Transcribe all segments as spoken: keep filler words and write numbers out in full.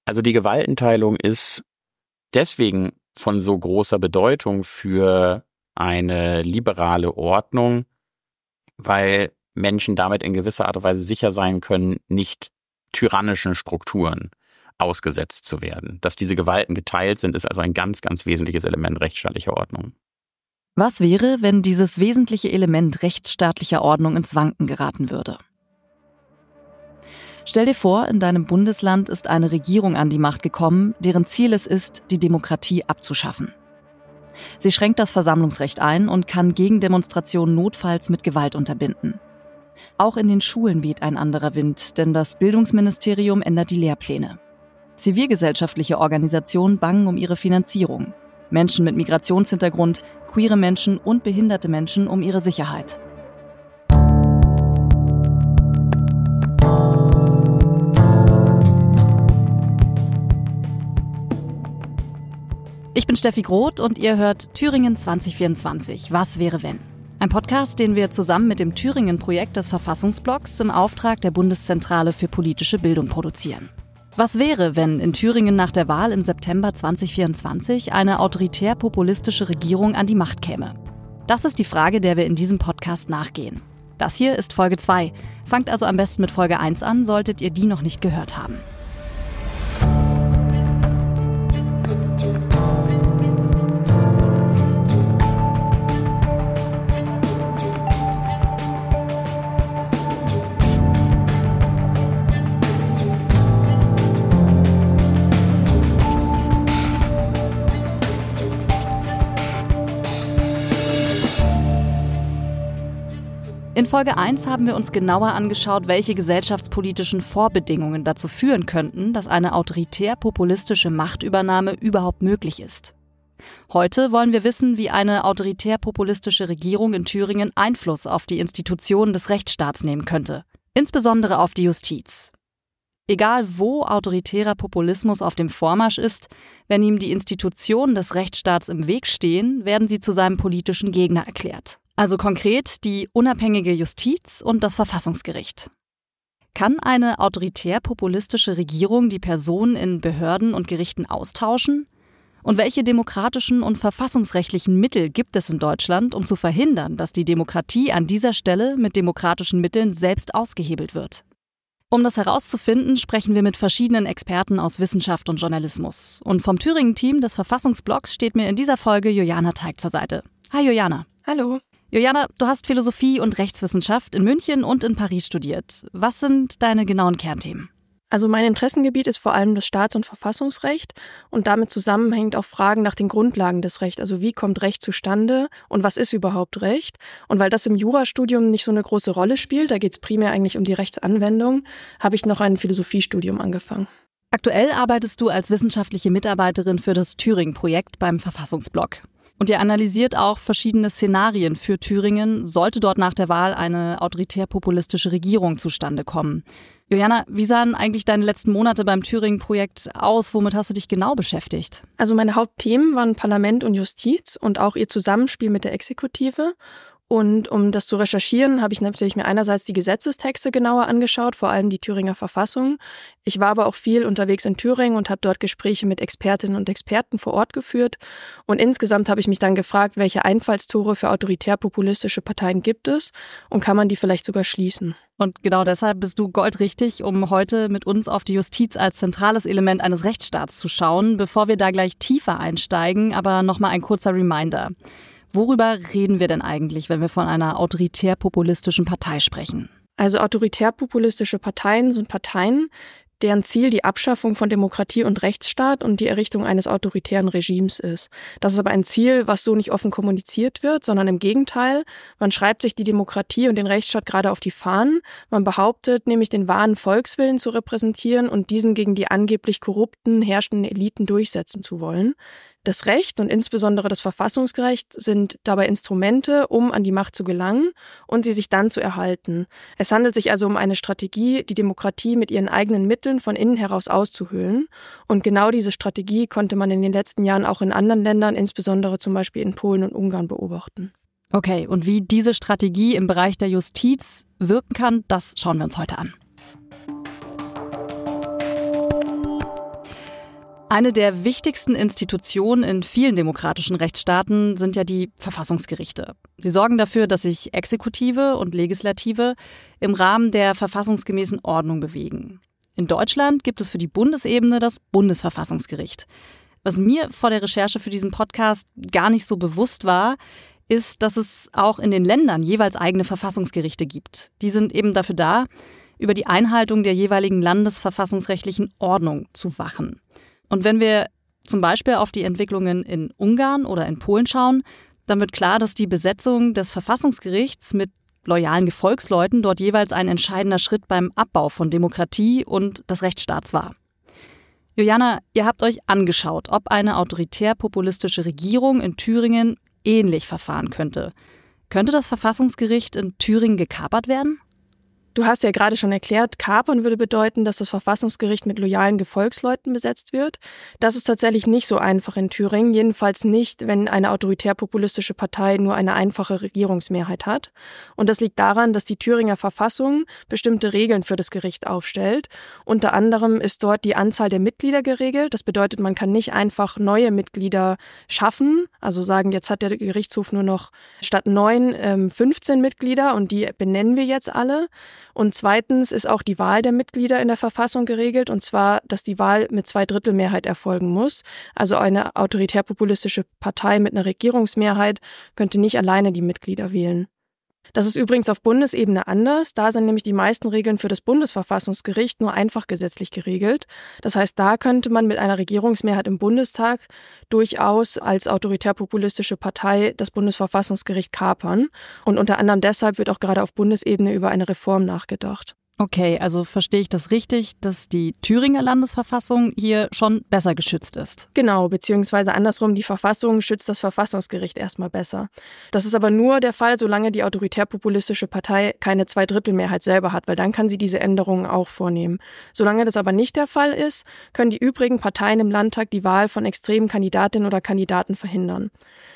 Also die Gewaltenteilung ist deswegen von so großer Bedeutung für eine liberale Ordnung, weil Menschen damit in gewisser Art und Weise sicher sein können, nicht tyrannischen Strukturen ausgesetzt zu werden. Dass diese Gewalten geteilt sind, ist also ein ganz, ganz wesentliches Element rechtsstaatlicher Ordnung. Was wäre, wenn dieses wesentliche Element rechtsstaatlicher Ordnung ins Wanken geraten würde? Stell dir vor, in deinem Bundesland ist eine Regierung an die Macht gekommen, deren Ziel es ist, die Demokratie abzuschaffen. Sie schränkt das Versammlungsrecht ein und kann Gegendemonstrationen notfalls mit Gewalt unterbinden. Auch in den Schulen weht ein anderer Wind, denn das Bildungsministerium ändert die Lehrpläne. Zivilgesellschaftliche Organisationen bangen um ihre Finanzierung. Menschen mit Migrationshintergrund, queere Menschen und behinderte Menschen um ihre Sicherheit. Ich bin Steffi Groth und ihr hört Thüringen zwanzig vierundzwanzig. Was wäre wenn? Ein Podcast, den wir zusammen mit dem Thüringen-Projekt des Verfassungsblocks im Auftrag der Bundeszentrale für politische Bildung produzieren. Was wäre, wenn in Thüringen nach der Wahl im September zwanzig vierundzwanzig eine autoritär-populistische Regierung an die Macht käme? Das ist die Frage, der wir in diesem Podcast nachgehen. Das hier ist Folge zwei. Fangt also am besten mit Folge eins an, solltet ihr die noch nicht gehört haben. In Folge eins haben wir uns genauer angeschaut, welche gesellschaftspolitischen Vorbedingungen dazu führen könnten, dass eine autoritär-populistische Machtübernahme überhaupt möglich ist. Heute wollen wir wissen, wie eine autoritär-populistische Regierung in Thüringen Einfluss auf die Institutionen des Rechtsstaats nehmen könnte, insbesondere auf die Justiz. Egal wo autoritärer Populismus auf dem Vormarsch ist, wenn ihm die Institutionen des Rechtsstaats im Weg stehen, werden sie zu seinem politischen Gegner erklärt. Also konkret die unabhängige Justiz und das Verfassungsgericht. Kann eine autoritär-populistische Regierung die Personen in Behörden und Gerichten austauschen? Und welche demokratischen und verfassungsrechtlichen Mittel gibt es in Deutschland, um zu verhindern, dass die Demokratie an dieser Stelle mit demokratischen Mitteln selbst ausgehebelt wird? Um das herauszufinden, sprechen wir mit verschiedenen Experten aus Wissenschaft und Journalismus. Und vom Thüringen-Team des Verfassungsblocks steht mir in dieser Folge Juliana Teig zur Seite. Hi Juliana. Hallo. Juliana, du hast Philosophie und Rechtswissenschaft in München und in Paris studiert. Was sind deine genauen Kernthemen? Also mein Interessengebiet ist vor allem das Staats- und Verfassungsrecht und damit zusammenhängt auch Fragen nach den Grundlagen des Rechts. Also wie kommt Recht zustande und was ist überhaupt Recht? Und weil das im Jurastudium nicht so eine große Rolle spielt, da geht es primär eigentlich um die Rechtsanwendung, habe ich noch ein Philosophiestudium angefangen. Aktuell arbeitest du als wissenschaftliche Mitarbeiterin für das Thüringen-Projekt beim Verfassungsblock. Und ihr analysiert auch verschiedene Szenarien für Thüringen, sollte dort nach der Wahl eine autoritär-populistische Regierung zustande kommen. Juliana, wie sahen eigentlich deine letzten Monate beim Thüringen-Projekt aus? Womit hast du dich genau beschäftigt? Also meine Hauptthemen waren Parlament und Justiz und auch ihr Zusammenspiel mit der Exekutive. Und um das zu recherchieren, habe ich natürlich mir einerseits die Gesetzestexte genauer angeschaut, vor allem die Thüringer Verfassung. Ich war aber auch viel unterwegs in Thüringen und habe dort Gespräche mit Expertinnen und Experten vor Ort geführt. Und insgesamt habe ich mich dann gefragt, welche Einfallstore für autoritär-populistische Parteien gibt es und kann man die vielleicht sogar schließen. Und genau deshalb bist du goldrichtig, um heute mit uns auf die Justiz als zentrales Element eines Rechtsstaats zu schauen. Bevor wir da gleich tiefer einsteigen, aber nochmal ein kurzer Reminder. Worüber reden wir denn eigentlich, wenn wir von einer autoritär-populistischen Partei sprechen? Also autoritär-populistische Parteien sind Parteien, deren Ziel die Abschaffung von Demokratie und Rechtsstaat und die Errichtung eines autoritären Regimes ist. Das ist aber ein Ziel, was so nicht offen kommuniziert wird, sondern im Gegenteil, man schreibt sich die Demokratie und den Rechtsstaat gerade auf die Fahnen. Man behauptet nämlich, den wahren Volkswillen zu repräsentieren und diesen gegen die angeblich korrupten, herrschenden Eliten durchsetzen zu wollen. Das Recht und insbesondere das Verfassungsrecht sind dabei Instrumente, um an die Macht zu gelangen und sie sich dann zu erhalten. Es handelt sich also um eine Strategie, die Demokratie mit ihren eigenen Mitteln von innen heraus auszuhöhlen. Und genau diese Strategie konnte man in den letzten Jahren auch in anderen Ländern, insbesondere zum Beispiel in Polen und Ungarn, beobachten. Okay, und wie diese Strategie im Bereich der Justiz wirken kann, das schauen wir uns heute an. Eine der wichtigsten Institutionen in vielen demokratischen Rechtsstaaten sind ja die Verfassungsgerichte. Sie sorgen dafür, dass sich Exekutive und Legislative im Rahmen der verfassungsgemäßen Ordnung bewegen. In Deutschland gibt es für die Bundesebene das Bundesverfassungsgericht. Was mir vor der Recherche für diesen Podcast gar nicht so bewusst war, ist, dass es auch in den Ländern jeweils eigene Verfassungsgerichte gibt. Die sind eben dafür da, über die Einhaltung der jeweiligen landesverfassungsrechtlichen Ordnung zu wachen. Und wenn wir zum Beispiel auf die Entwicklungen in Ungarn oder in Polen schauen, dann wird klar, dass die Besetzung des Verfassungsgerichts mit loyalen Gefolgsleuten dort jeweils ein entscheidender Schritt beim Abbau von Demokratie und des Rechtsstaats war. Juliana, ihr habt euch angeschaut, ob eine autoritär-populistische Regierung in Thüringen ähnlich verfahren könnte. Könnte das Verfassungsgericht in Thüringen gekapert werden? Du hast ja gerade schon erklärt, kapern würde bedeuten, dass das Verfassungsgericht mit loyalen Gefolgsleuten besetzt wird. Das ist tatsächlich nicht so einfach in Thüringen, jedenfalls nicht, wenn eine autoritär-populistische Partei nur eine einfache Regierungsmehrheit hat. Und das liegt daran, dass die Thüringer Verfassung bestimmte Regeln für das Gericht aufstellt. Unter anderem ist dort die Anzahl der Mitglieder geregelt. Das bedeutet, man kann nicht einfach neue Mitglieder schaffen, also sagen, jetzt hat der Gerichtshof nur noch statt neun ähm, fünfzehn Mitglieder und die benennen wir jetzt alle. Und zweitens ist auch die Wahl der Mitglieder in der Verfassung geregelt, und zwar, dass die Wahl mit Zweidrittelmehrheit erfolgen muss. Also eine autoritär-populistische Partei mit einer Regierungsmehrheit könnte nicht alleine die Mitglieder wählen. Das ist übrigens auf Bundesebene anders. Da sind nämlich die meisten Regeln für das Bundesverfassungsgericht nur einfach gesetzlich geregelt. Das heißt, da könnte man mit einer Regierungsmehrheit im Bundestag durchaus als autoritär-populistische Partei das Bundesverfassungsgericht kapern. Und unter anderem deshalb wird auch gerade auf Bundesebene über eine Reform nachgedacht. Okay, also verstehe ich das richtig, dass die Thüringer Landesverfassung hier schon besser geschützt ist? Genau, beziehungsweise andersrum, die Verfassung schützt das Verfassungsgericht erstmal besser. Das ist aber nur der Fall, solange die autoritär-populistische Partei keine Zweidrittelmehrheit selber hat, weil dann kann sie diese Änderungen auch vornehmen. Solange das aber nicht der Fall ist, können die übrigen Parteien im Landtag die Wahl von extremen Kandidatinnen oder Kandidaten verhindern.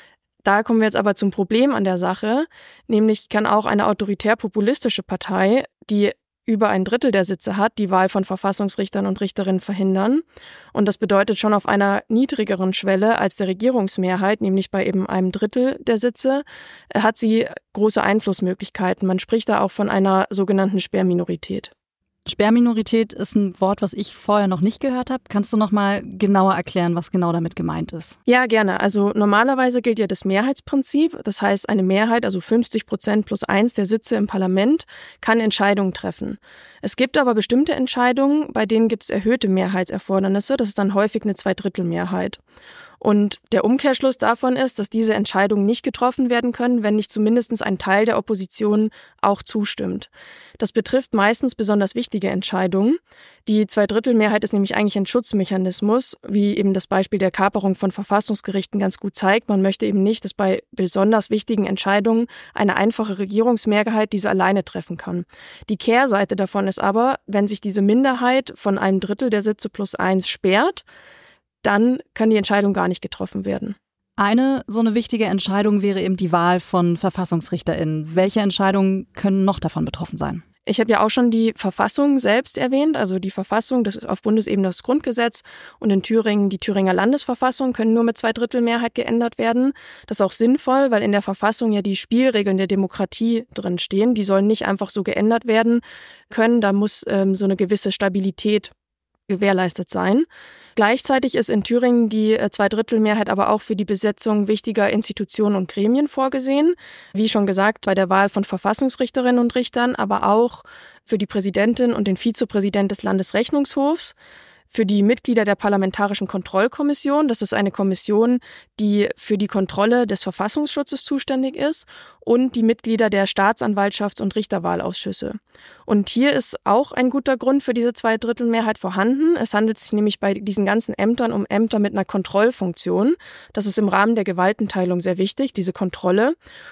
Da kommen wir jetzt aber zum Problem an der Sache, nämlich kann auch eine autoritär-populistische Partei, die über ein Drittel der Sitze hat, die Wahl von Verfassungsrichtern und Richterinnen verhindern. Und das bedeutet schon auf einer niedrigeren Schwelle als der Regierungsmehrheit, nämlich bei eben einem Drittel der Sitze, hat sie große Einflussmöglichkeiten. Man spricht da auch von einer sogenannten Sperrminorität. Sperrminorität ist ein Wort, was ich vorher noch nicht gehört habe. Kannst du noch mal genauer erklären, was genau damit gemeint ist? Ja, gerne. Also normalerweise gilt ja das Mehrheitsprinzip. Das heißt, eine Mehrheit, also fünfzig Prozent plus eins der Sitze im Parlament, kann Entscheidungen treffen. Es gibt aber bestimmte Entscheidungen, bei denen gibt es erhöhte Mehrheitserfordernisse. Das ist dann häufig eine Zweidrittelmehrheit. Und der Umkehrschluss davon ist, dass diese Entscheidungen nicht getroffen werden können, wenn nicht zumindest ein Teil der Opposition auch zustimmt. Das betrifft meistens besonders wichtige Entscheidungen. Die Zweidrittelmehrheit ist nämlich eigentlich ein Schutzmechanismus, wie eben das Beispiel der Kaperung von Verfassungsgerichten ganz gut zeigt. Man möchte eben nicht, dass bei besonders wichtigen Entscheidungen eine einfache Regierungsmehrheit diese alleine treffen kann. Die Kehrseite davon ist aber, wenn sich diese Minderheit von einem Drittel der Sitze plus eins sperrt, dann kann die Entscheidung gar nicht getroffen werden. Eine so eine wichtige Entscheidung wäre eben die Wahl von VerfassungsrichterInnen. Welche Entscheidungen können noch davon betroffen sein? Ich habe ja auch schon die Verfassung selbst erwähnt, also die Verfassung, das ist auf Bundesebene das Grundgesetz, und in Thüringen die Thüringer Landesverfassung können nur mit Zweidrittelmehrheit geändert werden. Das ist auch sinnvoll, weil in der Verfassung ja die Spielregeln der Demokratie drin stehen. Die sollen nicht einfach so geändert werden können, da muss ähm, so eine gewisse Stabilität gewährleistet sein. Gleichzeitig ist in Thüringen die Zweidrittelmehrheit aber auch für die Besetzung wichtiger Institutionen und Gremien vorgesehen. Wie schon gesagt, bei der Wahl von Verfassungsrichterinnen und Richtern, aber auch für die Präsidentin und den Vizepräsident des Landesrechnungshofs, für die Mitglieder der Parlamentarischen Kontrollkommission. Das ist eine Kommission, die für die Kontrolle des Verfassungsschutzes zuständig ist, und die Mitglieder der Staatsanwaltschafts- und Richterwahlausschüsse. Und hier ist auch ein guter Grund für diese Zweidrittelmehrheit vorhanden. Es handelt sich nämlich bei diesen ganzen Ämtern um Ämter mit einer Kontrollfunktion. Das ist im Rahmen der Gewaltenteilung sehr wichtig, diese Kontrolle.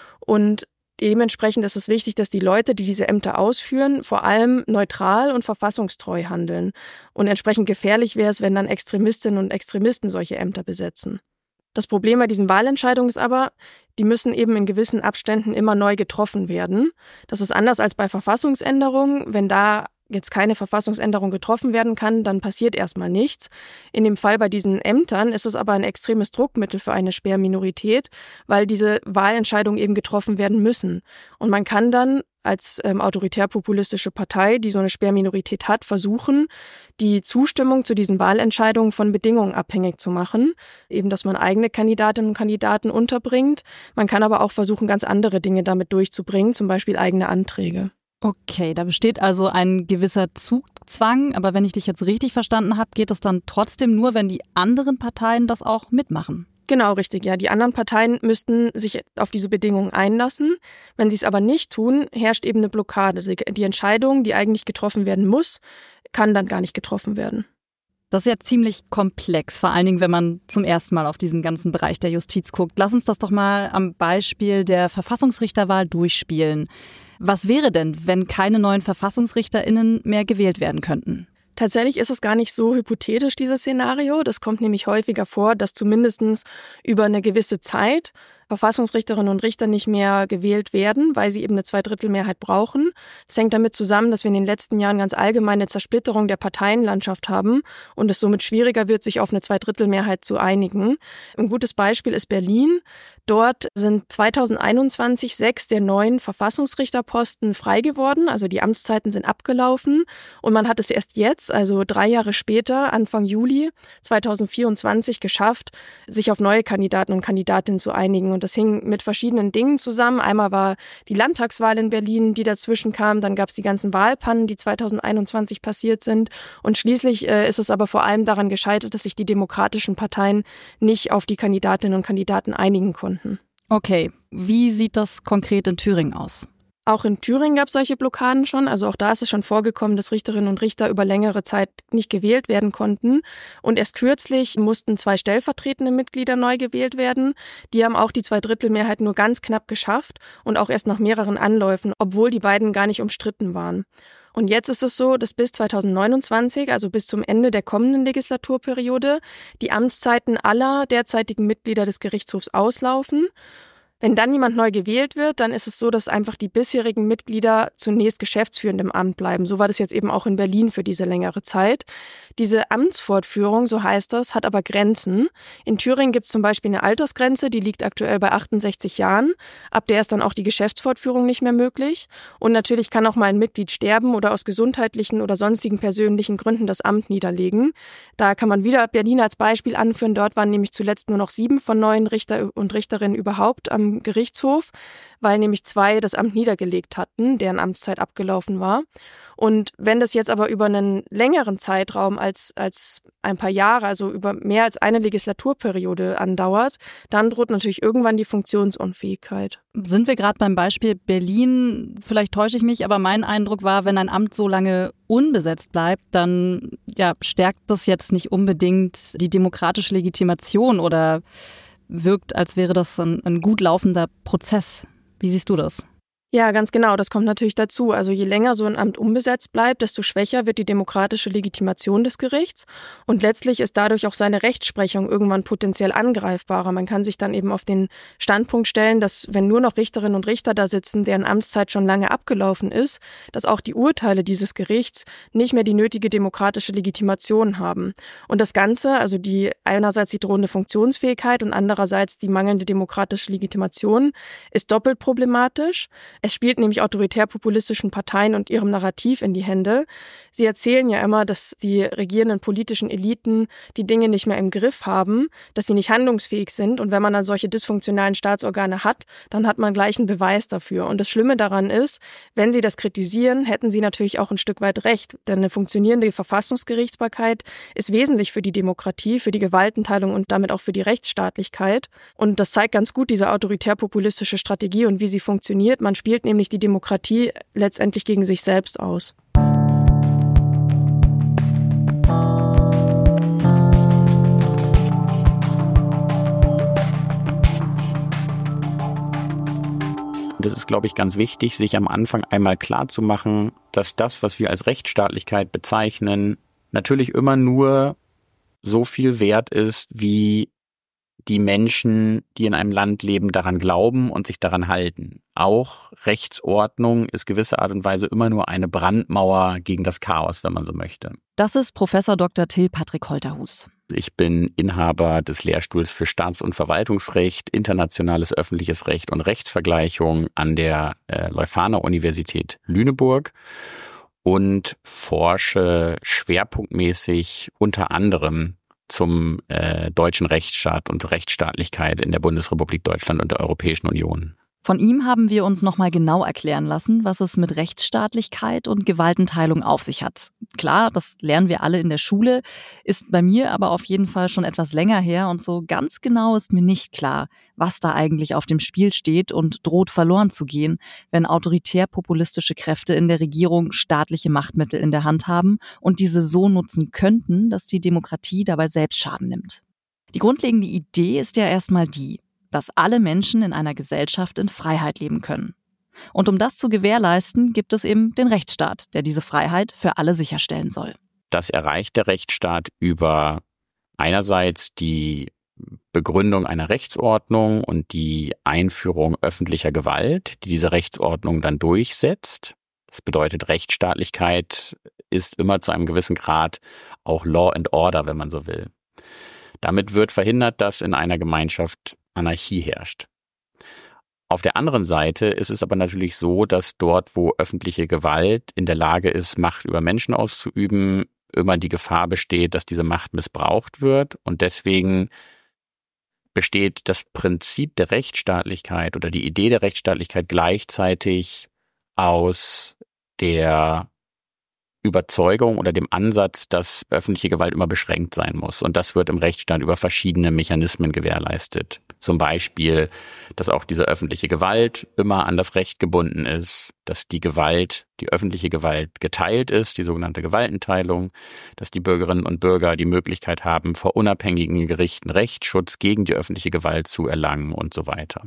Und dementsprechend ist es wichtig, dass die Leute, die diese Ämter ausführen, vor allem neutral und verfassungstreu handeln. Und entsprechend gefährlich wäre es, wenn dann Extremistinnen und Extremisten solche Ämter besetzen. Das Problem bei diesen Wahlentscheidungen ist aber, die müssen eben in gewissen Abständen immer neu getroffen werden. Das ist anders als bei Verfassungsänderungen. Wenn da jetzt keine Verfassungsänderung getroffen werden kann, dann passiert erstmal nichts. In dem Fall bei diesen Ämtern ist es aber ein extremes Druckmittel für eine Sperrminorität, weil diese Wahlentscheidungen eben getroffen werden müssen. Und man kann dann als ähm, autoritär-populistische Partei, die so eine Sperrminorität hat, versuchen, die Zustimmung zu diesen Wahlentscheidungen von Bedingungen abhängig zu machen. Eben, dass man eigene Kandidatinnen und Kandidaten unterbringt. Man kann aber auch versuchen, ganz andere Dinge damit durchzubringen, zum Beispiel eigene Anträge. Okay, da besteht also ein gewisser Zugzwang, aber wenn ich dich jetzt richtig verstanden habe, geht es dann trotzdem nur, wenn die anderen Parteien das auch mitmachen. Genau, richtig. Ja, die anderen Parteien müssten sich auf diese Bedingungen einlassen. Wenn sie es aber nicht tun, herrscht eben eine Blockade. Die Entscheidung, die eigentlich getroffen werden muss, kann dann gar nicht getroffen werden. Das ist ja ziemlich komplex, vor allen Dingen, wenn man zum ersten Mal auf diesen ganzen Bereich der Justiz guckt. Lass uns das doch mal am Beispiel der Verfassungsrichterwahl durchspielen. Was wäre denn, wenn keine neuen VerfassungsrichterInnen mehr gewählt werden könnten? Tatsächlich ist es gar nicht so hypothetisch, dieses Szenario. Das kommt nämlich häufiger vor, dass zumindest über eine gewisse Zeit Verfassungsrichterinnen und Richter nicht mehr gewählt werden, weil sie eben eine Zweidrittelmehrheit brauchen. Das hängt damit zusammen, dass wir in den letzten Jahren ganz allgemein eine Zersplitterung der Parteienlandschaft haben und es somit schwieriger wird, sich auf eine Zweidrittelmehrheit zu einigen. Ein gutes Beispiel ist Berlin. Dort sind zweitausendeinundzwanzig sechs der neuen Verfassungsrichterposten frei geworden, also die Amtszeiten sind abgelaufen und man hat es erst jetzt, also drei Jahre später, Anfang Juli zweitausendvierundzwanzig geschafft, sich auf neue Kandidaten und Kandidatinnen zu einigen. Und das hing mit verschiedenen Dingen zusammen. Einmal war die Landtagswahl in Berlin, die dazwischen kam. Dann gab es die ganzen Wahlpannen, die zweitausendeinundzwanzig passiert sind. Und schließlich äh, ist es aber vor allem daran gescheitert, dass sich die demokratischen Parteien nicht auf die Kandidatinnen und Kandidaten einigen konnten. Okay, wie sieht das konkret in Thüringen aus? Auch in Thüringen gab es solche Blockaden schon. Also auch da ist es schon vorgekommen, dass Richterinnen und Richter über längere Zeit nicht gewählt werden konnten. Und erst kürzlich mussten zwei stellvertretende Mitglieder neu gewählt werden. Die haben auch die Zweidrittelmehrheit nur ganz knapp geschafft und auch erst nach mehreren Anläufen, obwohl die beiden gar nicht umstritten waren. Und jetzt ist es so, dass bis zweitausendneunundzwanzig, also bis zum Ende der kommenden Legislaturperiode, die Amtszeiten aller derzeitigen Mitglieder des Gerichtshofs auslaufen. Wenn dann jemand neu gewählt wird, dann ist es so, dass einfach die bisherigen Mitglieder zunächst geschäftsführend im Amt bleiben. So war das jetzt eben auch in Berlin für diese längere Zeit. Diese Amtsfortführung, so heißt das, hat aber Grenzen. In Thüringen gibt es zum Beispiel eine Altersgrenze, die liegt aktuell bei achtundsechzig Jahren. Ab der ist dann auch die Geschäftsfortführung nicht mehr möglich. Und natürlich kann auch mal ein Mitglied sterben oder aus gesundheitlichen oder sonstigen persönlichen Gründen das Amt niederlegen. Da kann man wieder Berlin als Beispiel anführen. Dort waren nämlich zuletzt nur noch sieben von neun Richter und Richterinnen überhaupt am Gerichtshof, weil nämlich zwei das Amt niedergelegt hatten, deren Amtszeit abgelaufen war. Und wenn das jetzt aber über einen längeren Zeitraum als, als ein paar Jahre, also über mehr als eine Legislaturperiode andauert, dann droht natürlich irgendwann die Funktionsunfähigkeit. Sind wir gerade beim Beispiel Berlin? Vielleicht täusche ich mich, aber mein Eindruck war, wenn ein Amt so lange unbesetzt bleibt, dann ja, stärkt das jetzt nicht unbedingt die demokratische Legitimation oder wirkt, als wäre das ein, ein gut laufender Prozess. Wie siehst du das? Ja, ganz genau. Das kommt natürlich dazu. Also je länger so ein Amt unbesetzt bleibt, desto schwächer wird die demokratische Legitimation des Gerichts. Und letztlich ist dadurch auch seine Rechtsprechung irgendwann potenziell angreifbarer. Man kann sich dann eben auf den Standpunkt stellen, dass wenn nur noch Richterinnen und Richter da sitzen, deren Amtszeit schon lange abgelaufen ist, dass auch die Urteile dieses Gerichts nicht mehr die nötige demokratische Legitimation haben. Und das Ganze, also die einerseits die drohende Funktionsfähigkeit und andererseits die mangelnde demokratische Legitimation, ist doppelt problematisch. Es spielt nämlich autoritär-populistischen Parteien und ihrem Narrativ in die Hände. Sie erzählen ja immer, dass die regierenden politischen Eliten die Dinge nicht mehr im Griff haben, dass sie nicht handlungsfähig sind. Und wenn man dann solche dysfunktionalen Staatsorgane hat, dann hat man gleich einen Beweis dafür. Und das Schlimme daran ist, wenn sie das kritisieren, hätten sie natürlich auch ein Stück weit recht. Denn eine funktionierende Verfassungsgerichtsbarkeit ist wesentlich für die Demokratie, für die Gewaltenteilung und damit auch für die Rechtsstaatlichkeit. Und das zeigt ganz gut diese autoritär-populistische Strategie und wie sie funktioniert. Man spielt nämlich die Demokratie letztendlich gegen sich selbst aus. Das ist, glaube ich, ganz wichtig, sich am Anfang einmal klarzumachen, dass das, was wir als Rechtsstaatlichkeit bezeichnen, natürlich immer nur so viel wert ist, wie die Menschen, die in einem Land leben, daran glauben und sich daran halten. Auch Rechtsordnung ist gewisse Art und Weise immer nur eine Brandmauer gegen das Chaos, wenn man so möchte. Das ist Professor Doktor Till Patrick Holterhus. Ich bin Inhaber des Lehrstuhls für Staats- und Verwaltungsrecht, internationales öffentliches Recht und Rechtsvergleichung an der äh, Leuphana-Universität Lüneburg und forsche schwerpunktmäßig unter anderem zum äh, deutschen Rechtsstaat und Rechtsstaatlichkeit in der Bundesrepublik Deutschland und der Europäischen Union. Von ihm haben wir uns nochmal genau erklären lassen, was es mit Rechtsstaatlichkeit und Gewaltenteilung auf sich hat. Klar, das lernen wir alle in der Schule, ist bei mir aber auf jeden Fall schon etwas länger her und so ganz genau ist mir nicht klar, was da eigentlich auf dem Spiel steht und droht verloren zu gehen, wenn autoritär-populistische Kräfte in der Regierung staatliche Machtmittel in der Hand haben und diese so nutzen könnten, dass die Demokratie dabei selbst Schaden nimmt. Die grundlegende Idee ist ja erstmal die, dass alle Menschen in einer Gesellschaft in Freiheit leben können. Und um das zu gewährleisten, gibt es eben den Rechtsstaat, der diese Freiheit für alle sicherstellen soll. Das erreicht der Rechtsstaat über einerseits die Begründung einer Rechtsordnung und die Einführung öffentlicher Gewalt, die diese Rechtsordnung dann durchsetzt. Das bedeutet, Rechtsstaatlichkeit ist immer zu einem gewissen Grad auch Law and Order, wenn man so will. Damit wird verhindert, dass in einer Gemeinschaft Anarchie herrscht. Auf der anderen Seite ist es aber natürlich so, dass dort, wo öffentliche Gewalt in der Lage ist, Macht über Menschen auszuüben, immer die Gefahr besteht, dass diese Macht missbraucht wird. Und deswegen besteht das Prinzip der Rechtsstaatlichkeit oder die Idee der Rechtsstaatlichkeit gleichzeitig aus der Überzeugung oder dem Ansatz, dass öffentliche Gewalt immer beschränkt sein muss. Und das wird im Rechtsstaat über verschiedene Mechanismen gewährleistet. Zum Beispiel, dass auch diese öffentliche Gewalt immer an das Recht gebunden ist, dass die Gewalt, die öffentliche Gewalt geteilt ist, die sogenannte Gewaltenteilung, dass die Bürgerinnen und Bürger die Möglichkeit haben, vor unabhängigen Gerichten Rechtsschutz gegen die öffentliche Gewalt zu erlangen und so weiter.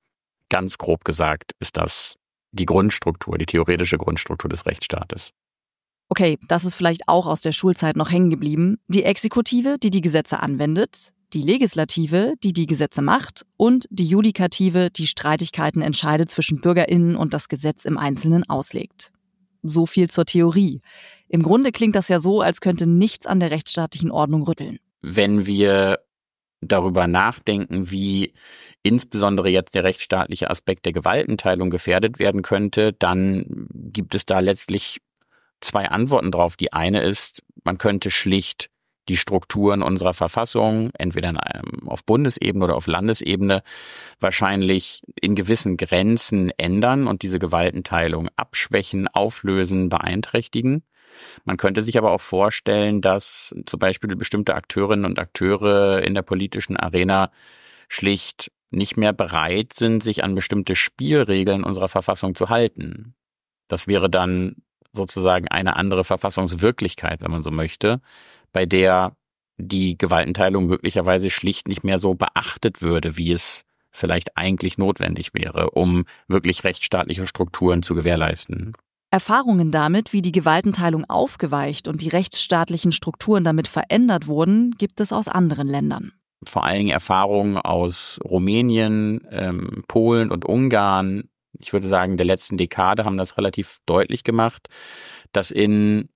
Ganz grob gesagt ist das die Grundstruktur, die theoretische Grundstruktur des Rechtsstaates. Okay, das ist vielleicht auch aus der Schulzeit noch hängen geblieben. Die Exekutive, die die Gesetze anwendet, die Legislative, die die Gesetze macht und die Judikative, die Streitigkeiten entscheidet zwischen BürgerInnen und das Gesetz im Einzelnen auslegt. So viel zur Theorie. Im Grunde klingt das ja so, als könnte nichts an der rechtsstaatlichen Ordnung rütteln. Wenn wir darüber nachdenken, wie insbesondere jetzt der rechtsstaatliche Aspekt der Gewaltenteilung gefährdet werden könnte, dann gibt es da letztlich zwei Antworten drauf. Die eine ist, man könnte schlicht die Strukturen unserer Verfassung, entweder auf Bundesebene oder auf Landesebene, wahrscheinlich in gewissen Grenzen ändern und diese Gewaltenteilung abschwächen, auflösen, beeinträchtigen. Man könnte sich aber auch vorstellen, dass zum Beispiel bestimmte Akteurinnen und Akteure in der politischen Arena schlicht nicht mehr bereit sind, sich an bestimmte Spielregeln unserer Verfassung zu halten. Das wäre dann sozusagen eine andere Verfassungswirklichkeit, wenn man so möchte, bei der die Gewaltenteilung möglicherweise schlicht nicht mehr so beachtet würde, wie es vielleicht eigentlich notwendig wäre, um wirklich rechtsstaatliche Strukturen zu gewährleisten. Erfahrungen damit, wie die Gewaltenteilung aufgeweicht und die rechtsstaatlichen Strukturen damit verändert wurden, gibt es aus anderen Ländern. Vor allen Dingen Erfahrungen aus Rumänien, ähm, Polen und Ungarn, ich würde sagen, der letzten Dekade haben das relativ deutlich gemacht, dass in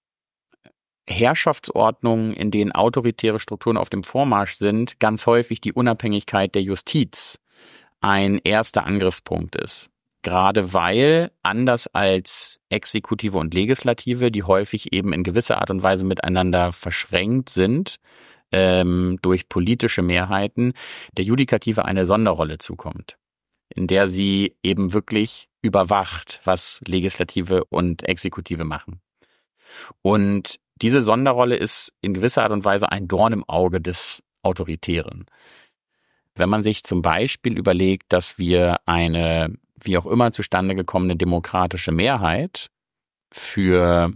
Herrschaftsordnungen, in denen autoritäre Strukturen auf dem Vormarsch sind, ganz häufig die Unabhängigkeit der Justiz ein erster Angriffspunkt ist. Gerade weil, anders als Exekutive und Legislative, die häufig eben in gewisser Art und Weise miteinander verschränkt sind, ähm, durch politische Mehrheiten, der Judikative eine Sonderrolle zukommt, in der sie eben wirklich überwacht, was Legislative und Exekutive machen. Und diese Sonderrolle ist in gewisser Art und Weise ein Dorn im Auge des Autoritären. Wenn man sich zum Beispiel überlegt, dass wir eine, wie auch immer zustande gekommene demokratische Mehrheit für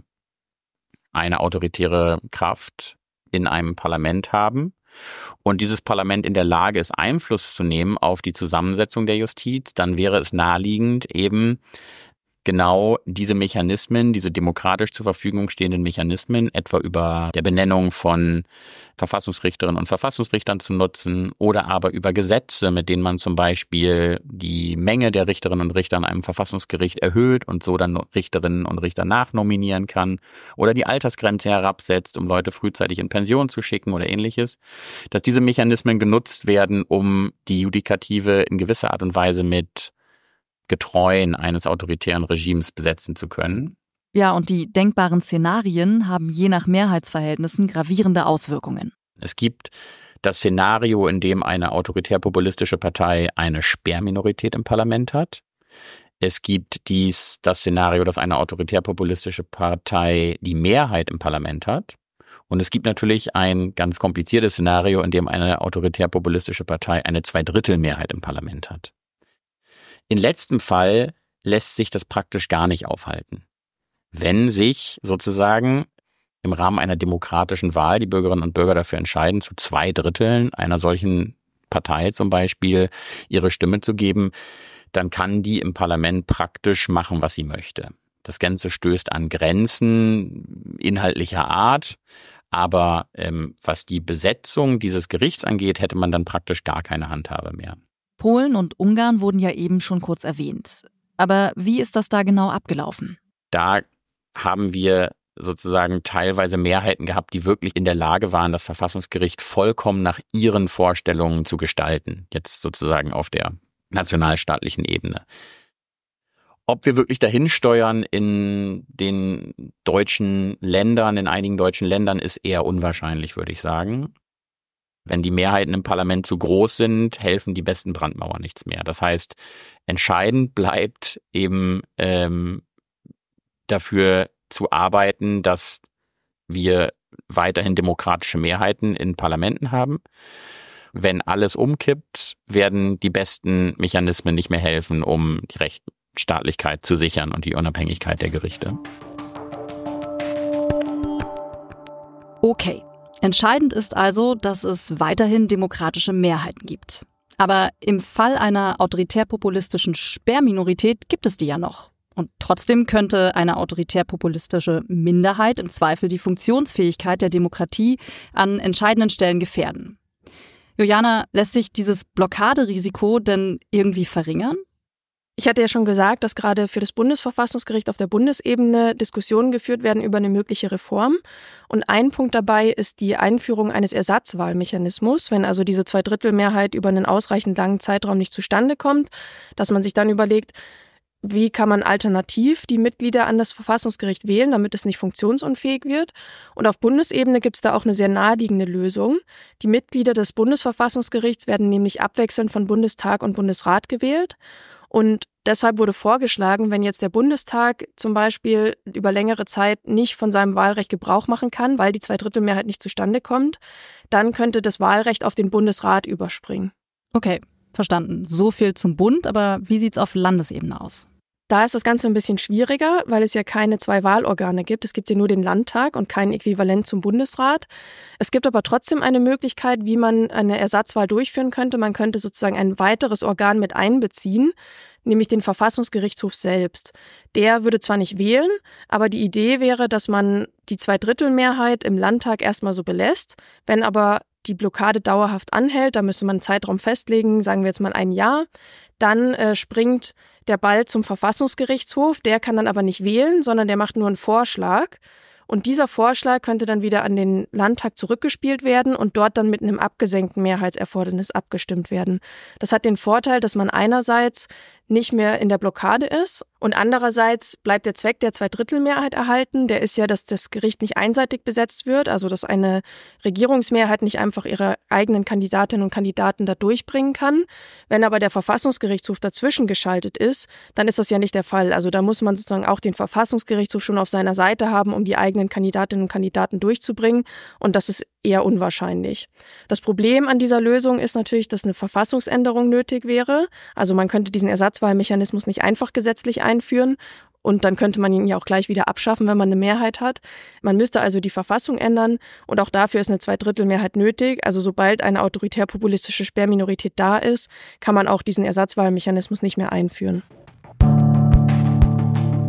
eine autoritäre Kraft in einem Parlament haben und dieses Parlament in der Lage ist, Einfluss zu nehmen auf die Zusammensetzung der Justiz, dann wäre es naheliegend, eben genau diese Mechanismen, diese demokratisch zur Verfügung stehenden Mechanismen, etwa über der Benennung von Verfassungsrichterinnen und Verfassungsrichtern zu nutzen oder aber über Gesetze, mit denen man zum Beispiel die Menge der Richterinnen und Richter an einem Verfassungsgericht erhöht und so dann Richterinnen und Richter nachnominieren kann oder die Altersgrenze herabsetzt, um Leute frühzeitig in Pension zu schicken oder ähnliches, dass diese Mechanismen genutzt werden, um die Judikative in gewisser Art und Weise mit Getreuen eines autoritären Regimes besetzen zu können. Ja, und die denkbaren Szenarien haben je nach Mehrheitsverhältnissen gravierende Auswirkungen. Es gibt das Szenario, in dem eine autoritär-populistische Partei eine Sperrminorität im Parlament hat. Es gibt dies das Szenario, dass eine autoritär-populistische Partei die Mehrheit im Parlament hat. Und es gibt natürlich ein ganz kompliziertes Szenario, in dem eine autoritär-populistische Partei eine Zweidrittelmehrheit im Parlament hat. In letztem Fall lässt sich das praktisch gar nicht aufhalten. Wenn sich sozusagen im Rahmen einer demokratischen Wahl die Bürgerinnen und Bürger dafür entscheiden, zu zwei Dritteln einer solchen Partei zum Beispiel ihre Stimme zu geben, dann kann die im Parlament praktisch machen, was sie möchte. Das Ganze stößt an Grenzen inhaltlicher Art, aber ähm, was die Besetzung dieses Gerichts angeht, hätte man dann praktisch gar keine Handhabe mehr. Polen und Ungarn wurden ja eben schon kurz erwähnt. Aber wie ist das da genau abgelaufen? Da haben wir sozusagen teilweise Mehrheiten gehabt, die wirklich in der Lage waren, das Verfassungsgericht vollkommen nach ihren Vorstellungen zu gestalten. Jetzt sozusagen auf der nationalstaatlichen Ebene. Ob wir wirklich dahin steuern in den deutschen Ländern, in einigen deutschen Ländern, ist eher unwahrscheinlich, würde ich sagen. Wenn die Mehrheiten im Parlament zu groß sind, helfen die besten Brandmauern nichts mehr. Das heißt, entscheidend bleibt eben ähm, dafür zu arbeiten, dass wir weiterhin demokratische Mehrheiten in Parlamenten haben. Wenn alles umkippt, werden die besten Mechanismen nicht mehr helfen, um die Rechtsstaatlichkeit zu sichern und die Unabhängigkeit der Gerichte. Okay. Entscheidend ist also, dass es weiterhin demokratische Mehrheiten gibt. Aber im Fall einer autoritär-populistischen Sperrminorität gibt es die ja noch. Und trotzdem könnte eine autoritär-populistische Minderheit im Zweifel die Funktionsfähigkeit der Demokratie an entscheidenden Stellen gefährden. Juliana, lässt sich dieses Blockaderisiko denn irgendwie verringern? Ich hatte ja schon gesagt, dass gerade für das Bundesverfassungsgericht auf der Bundesebene Diskussionen geführt werden über eine mögliche Reform. Und ein Punkt dabei ist die Einführung eines Ersatzwahlmechanismus, wenn also diese Zweidrittelmehrheit über einen ausreichend langen Zeitraum nicht zustande kommt, dass man sich dann überlegt, wie kann man alternativ die Mitglieder an das Verfassungsgericht wählen, damit es nicht funktionsunfähig wird. Und auf Bundesebene gibt es da auch eine sehr naheliegende Lösung. Die Mitglieder des Bundesverfassungsgerichts werden nämlich abwechselnd von Bundestag und Bundesrat gewählt. Und deshalb wurde vorgeschlagen, wenn jetzt der Bundestag zum Beispiel über längere Zeit nicht von seinem Wahlrecht Gebrauch machen kann, weil die Zweidrittelmehrheit nicht zustande kommt, dann könnte das Wahlrecht auf den Bundesrat überspringen. Okay, verstanden. So viel zum Bund, aber wie sieht's auf Landesebene aus? Da ist das Ganze ein bisschen schwieriger, weil es ja keine zwei Wahlorgane gibt. Es gibt ja nur den Landtag und kein Äquivalent zum Bundesrat. Es gibt aber trotzdem eine Möglichkeit, wie man eine Ersatzwahl durchführen könnte. Man könnte sozusagen ein weiteres Organ mit einbeziehen, nämlich den Verfassungsgerichtshof selbst. Der würde zwar nicht wählen, aber die Idee wäre, dass man die Zweidrittelmehrheit im Landtag erstmal so belässt. Wenn aber die Blockade dauerhaft anhält, da müsste man einen Zeitraum festlegen, sagen wir jetzt mal ein Jahr, dann äh, springt der Ball zum Verfassungsgerichtshof. Der kann dann aber nicht wählen, sondern der macht nur einen Vorschlag. Und dieser Vorschlag könnte dann wieder an den Landtag zurückgespielt werden und dort dann mit einem abgesenkten Mehrheitserfordernis abgestimmt werden. Das hat den Vorteil, dass man einerseits nicht mehr in der Blockade ist und andererseits bleibt der Zweck der Zweidrittelmehrheit erhalten. Der ist ja, dass das Gericht nicht einseitig besetzt wird, also dass eine Regierungsmehrheit nicht einfach ihre eigenen Kandidatinnen und Kandidaten da durchbringen kann. Wenn aber der Verfassungsgerichtshof dazwischen geschaltet ist, dann ist das ja nicht der Fall. Also da muss man sozusagen auch den Verfassungsgerichtshof schon auf seiner Seite haben, um die eigenen Kandidatinnen und Kandidaten durchzubringen. Und das ist eher unwahrscheinlich. Das Problem an dieser Lösung ist natürlich, dass eine Verfassungsänderung nötig wäre. Also man könnte diesen Ersatzwahlmechanismus nicht einfach gesetzlich einführen und dann könnte man ihn ja auch gleich wieder abschaffen, wenn man eine Mehrheit hat. Man müsste also die Verfassung ändern und auch dafür ist eine Zweidrittelmehrheit nötig. Also sobald eine autoritär-populistische Sperrminorität da ist, kann man auch diesen Ersatzwahlmechanismus nicht mehr einführen.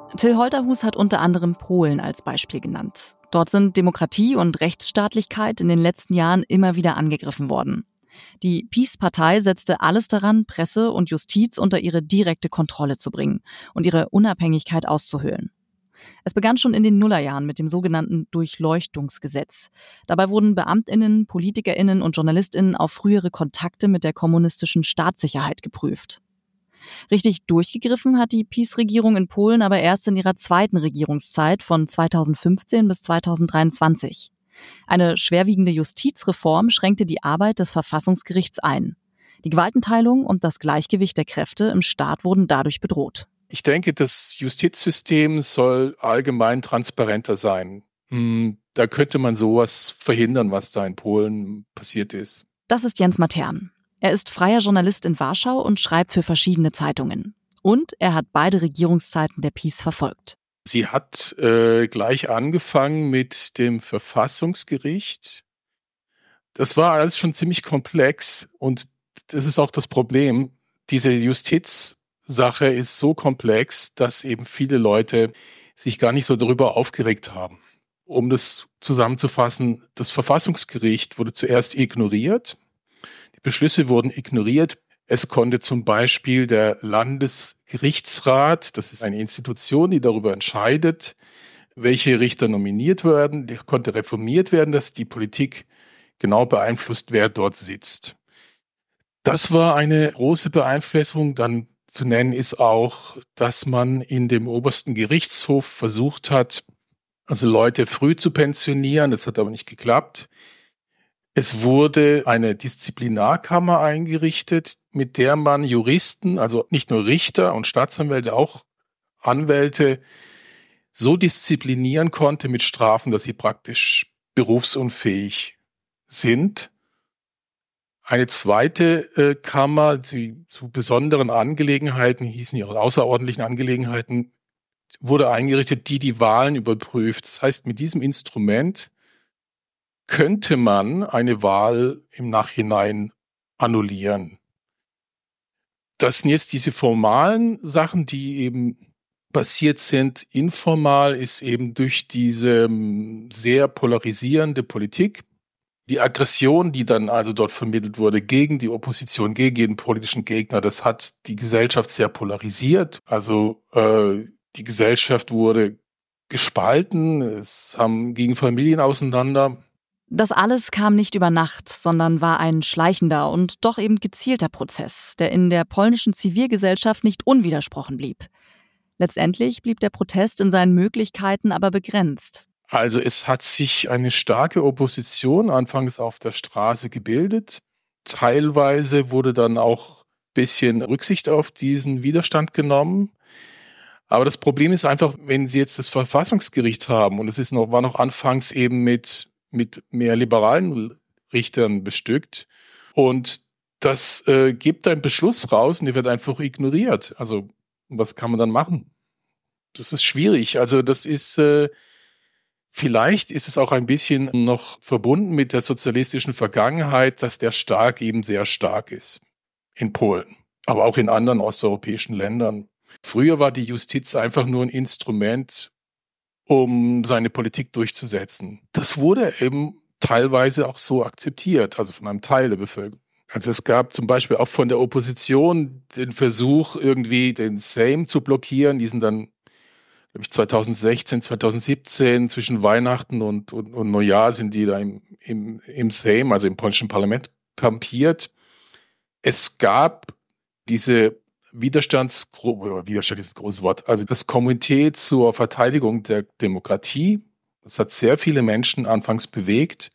Till Holterhuß hat unter anderem Polen als Beispiel genannt. Dort sind Demokratie und Rechtsstaatlichkeit in den letzten Jahren immer wieder angegriffen worden. Die PiS-Partei setzte alles daran, Presse und Justiz unter ihre direkte Kontrolle zu bringen und ihre Unabhängigkeit auszuhöhlen. Es begann schon in den Nullerjahren mit dem sogenannten Durchleuchtungsgesetz. Dabei wurden BeamtInnen, PolitikerInnen und JournalistInnen auf frühere Kontakte mit der kommunistischen Staatssicherheit geprüft. Richtig durchgegriffen hat die PiS-Regierung in Polen aber erst in ihrer zweiten Regierungszeit von zweitausendfünfzehn bis zweitausenddreiundzwanzig. Eine schwerwiegende Justizreform schränkte die Arbeit des Verfassungsgerichts ein. Die Gewaltenteilung und das Gleichgewicht der Kräfte im Staat wurden dadurch bedroht. Ich denke, das Justizsystem soll allgemein transparenter sein. Da könnte man sowas verhindern, was da in Polen passiert ist. Das ist Jens Matern. Er ist freier Journalist in Warschau und schreibt für verschiedene Zeitungen. Und er hat beide Regierungszeiten der PiS verfolgt. Sie hat äh, gleich angefangen mit dem Verfassungsgericht. Das war alles schon ziemlich komplex und das ist auch das Problem. Diese Justizsache ist so komplex, dass eben viele Leute sich gar nicht so darüber aufgeregt haben. Um das zusammenzufassen, das Verfassungsgericht wurde zuerst ignoriert. Die Beschlüsse wurden ignoriert. Es konnte zum Beispiel der Landesgerichtsrat, das ist eine Institution, die darüber entscheidet, welche Richter nominiert werden, der konnte reformiert werden, dass die Politik genau beeinflusst, wer dort sitzt. Das war eine große Beeinflussung. Dann zu nennen ist auch, dass man in dem obersten Gerichtshof versucht hat, also Leute früh zu pensionieren. Das hat aber nicht geklappt. Es wurde eine Disziplinarkammer eingerichtet, mit der man Juristen, also nicht nur Richter und Staatsanwälte, auch Anwälte, so disziplinieren konnte mit Strafen, dass sie praktisch berufsunfähig sind. Eine zweite äh, Kammer, die zu besonderen Angelegenheiten, hießen die auch außerordentlichen Angelegenheiten, wurde eingerichtet, die die Wahlen überprüft. Das heißt, mit diesem Instrument könnte man eine Wahl im Nachhinein annullieren. Das sind jetzt diese formalen Sachen, die eben passiert sind. Informal ist eben durch diese sehr polarisierende Politik, die Aggression, die dann also dort vermittelt wurde gegen die Opposition, gegen jeden politischen Gegner, das hat die Gesellschaft sehr polarisiert. Also äh, die Gesellschaft wurde gespalten, es haben gegen Familien auseinander. Das alles kam nicht über Nacht, sondern war ein schleichender und doch eben gezielter Prozess, der in der polnischen Zivilgesellschaft nicht unwidersprochen blieb. Letztendlich blieb der Protest in seinen Möglichkeiten aber begrenzt. Also es hat sich eine starke Opposition anfangs auf der Straße gebildet. Teilweise wurde dann auch ein bisschen Rücksicht auf diesen Widerstand genommen. Aber das Problem ist einfach, wenn Sie jetzt das Verfassungsgericht haben und es ist noch, war noch anfangs eben mit mit mehr liberalen Richtern bestückt. Und das äh, gibt einen Beschluss raus und der wird einfach ignoriert. Also was kann man dann machen? Das ist schwierig. Also das ist, äh, vielleicht ist es auch ein bisschen noch verbunden mit der sozialistischen Vergangenheit, dass der Staat eben sehr stark ist in Polen, aber auch in anderen osteuropäischen Ländern. Früher war die Justiz einfach nur ein Instrument, um seine Politik durchzusetzen. Das wurde eben teilweise auch so akzeptiert, also von einem Teil der Bevölkerung. Also es gab zum Beispiel auch von der Opposition den Versuch, irgendwie den Sejm zu blockieren. Die sind dann, glaube ich, zweitausendsechzehn, zweitausendsiebzehn, zwischen Weihnachten und, und, und Neujahr sind die da im, im, im Sejm, also im polnischen Parlament, kampiert. Es gab diese Widerstandsgruppe, Widerstand ist ein großes Wort, also das Komitee zur Verteidigung der Demokratie, das hat sehr viele Menschen anfangs bewegt,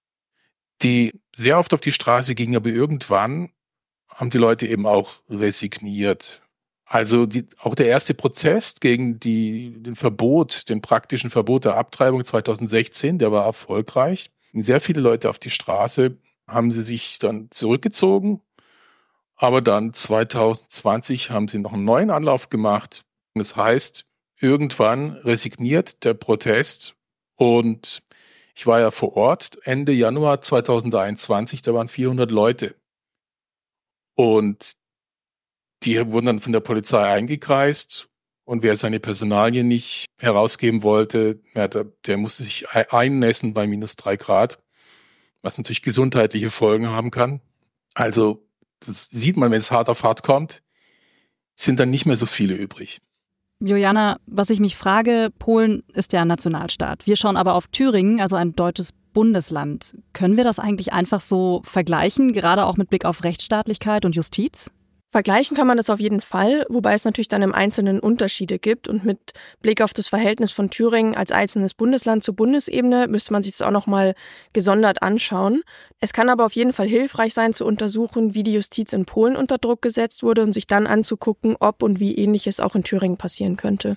die sehr oft auf die Straße gingen, aber irgendwann haben die Leute eben auch resigniert. Also die, auch der erste Prozess gegen die, den Verbot, den praktischen Verbot der Abtreibung zweitausendsechzehn, der war erfolgreich. Sehr viele Leute auf die Straße, haben sie sich dann zurückgezogen. Aber dann zweitausendzwanzig haben sie noch einen neuen Anlauf gemacht. Das heißt, irgendwann resigniert der Protest. Und ich war ja vor Ort Ende Januar zweitausendeinundzwanzig, da waren vierhundert Leute. Und die wurden dann von der Polizei eingekreist Und wer seine Personalien nicht herausgeben wollte, ja, der, der musste sich einnässen bei minus drei Grad, was natürlich gesundheitliche Folgen haben kann. Also das sieht man, wenn es hart auf hart kommt, sind dann nicht mehr so viele übrig. Juliana, was ich mich frage, Polen ist ja ein Nationalstaat. Wir schauen aber auf Thüringen, also ein deutsches Bundesland. Können wir das eigentlich einfach so vergleichen, gerade auch mit Blick auf Rechtsstaatlichkeit und Justiz? Vergleichen kann man das auf jeden Fall, wobei es natürlich dann im Einzelnen Unterschiede gibt. Und mit Blick auf das Verhältnis von Thüringen als einzelnes Bundesland zur Bundesebene müsste man sich das auch nochmal gesondert anschauen. Es kann aber auf jeden Fall hilfreich sein, zu untersuchen, wie die Justiz in Polen unter Druck gesetzt wurde und sich dann anzugucken, ob und wie Ähnliches auch in Thüringen passieren könnte.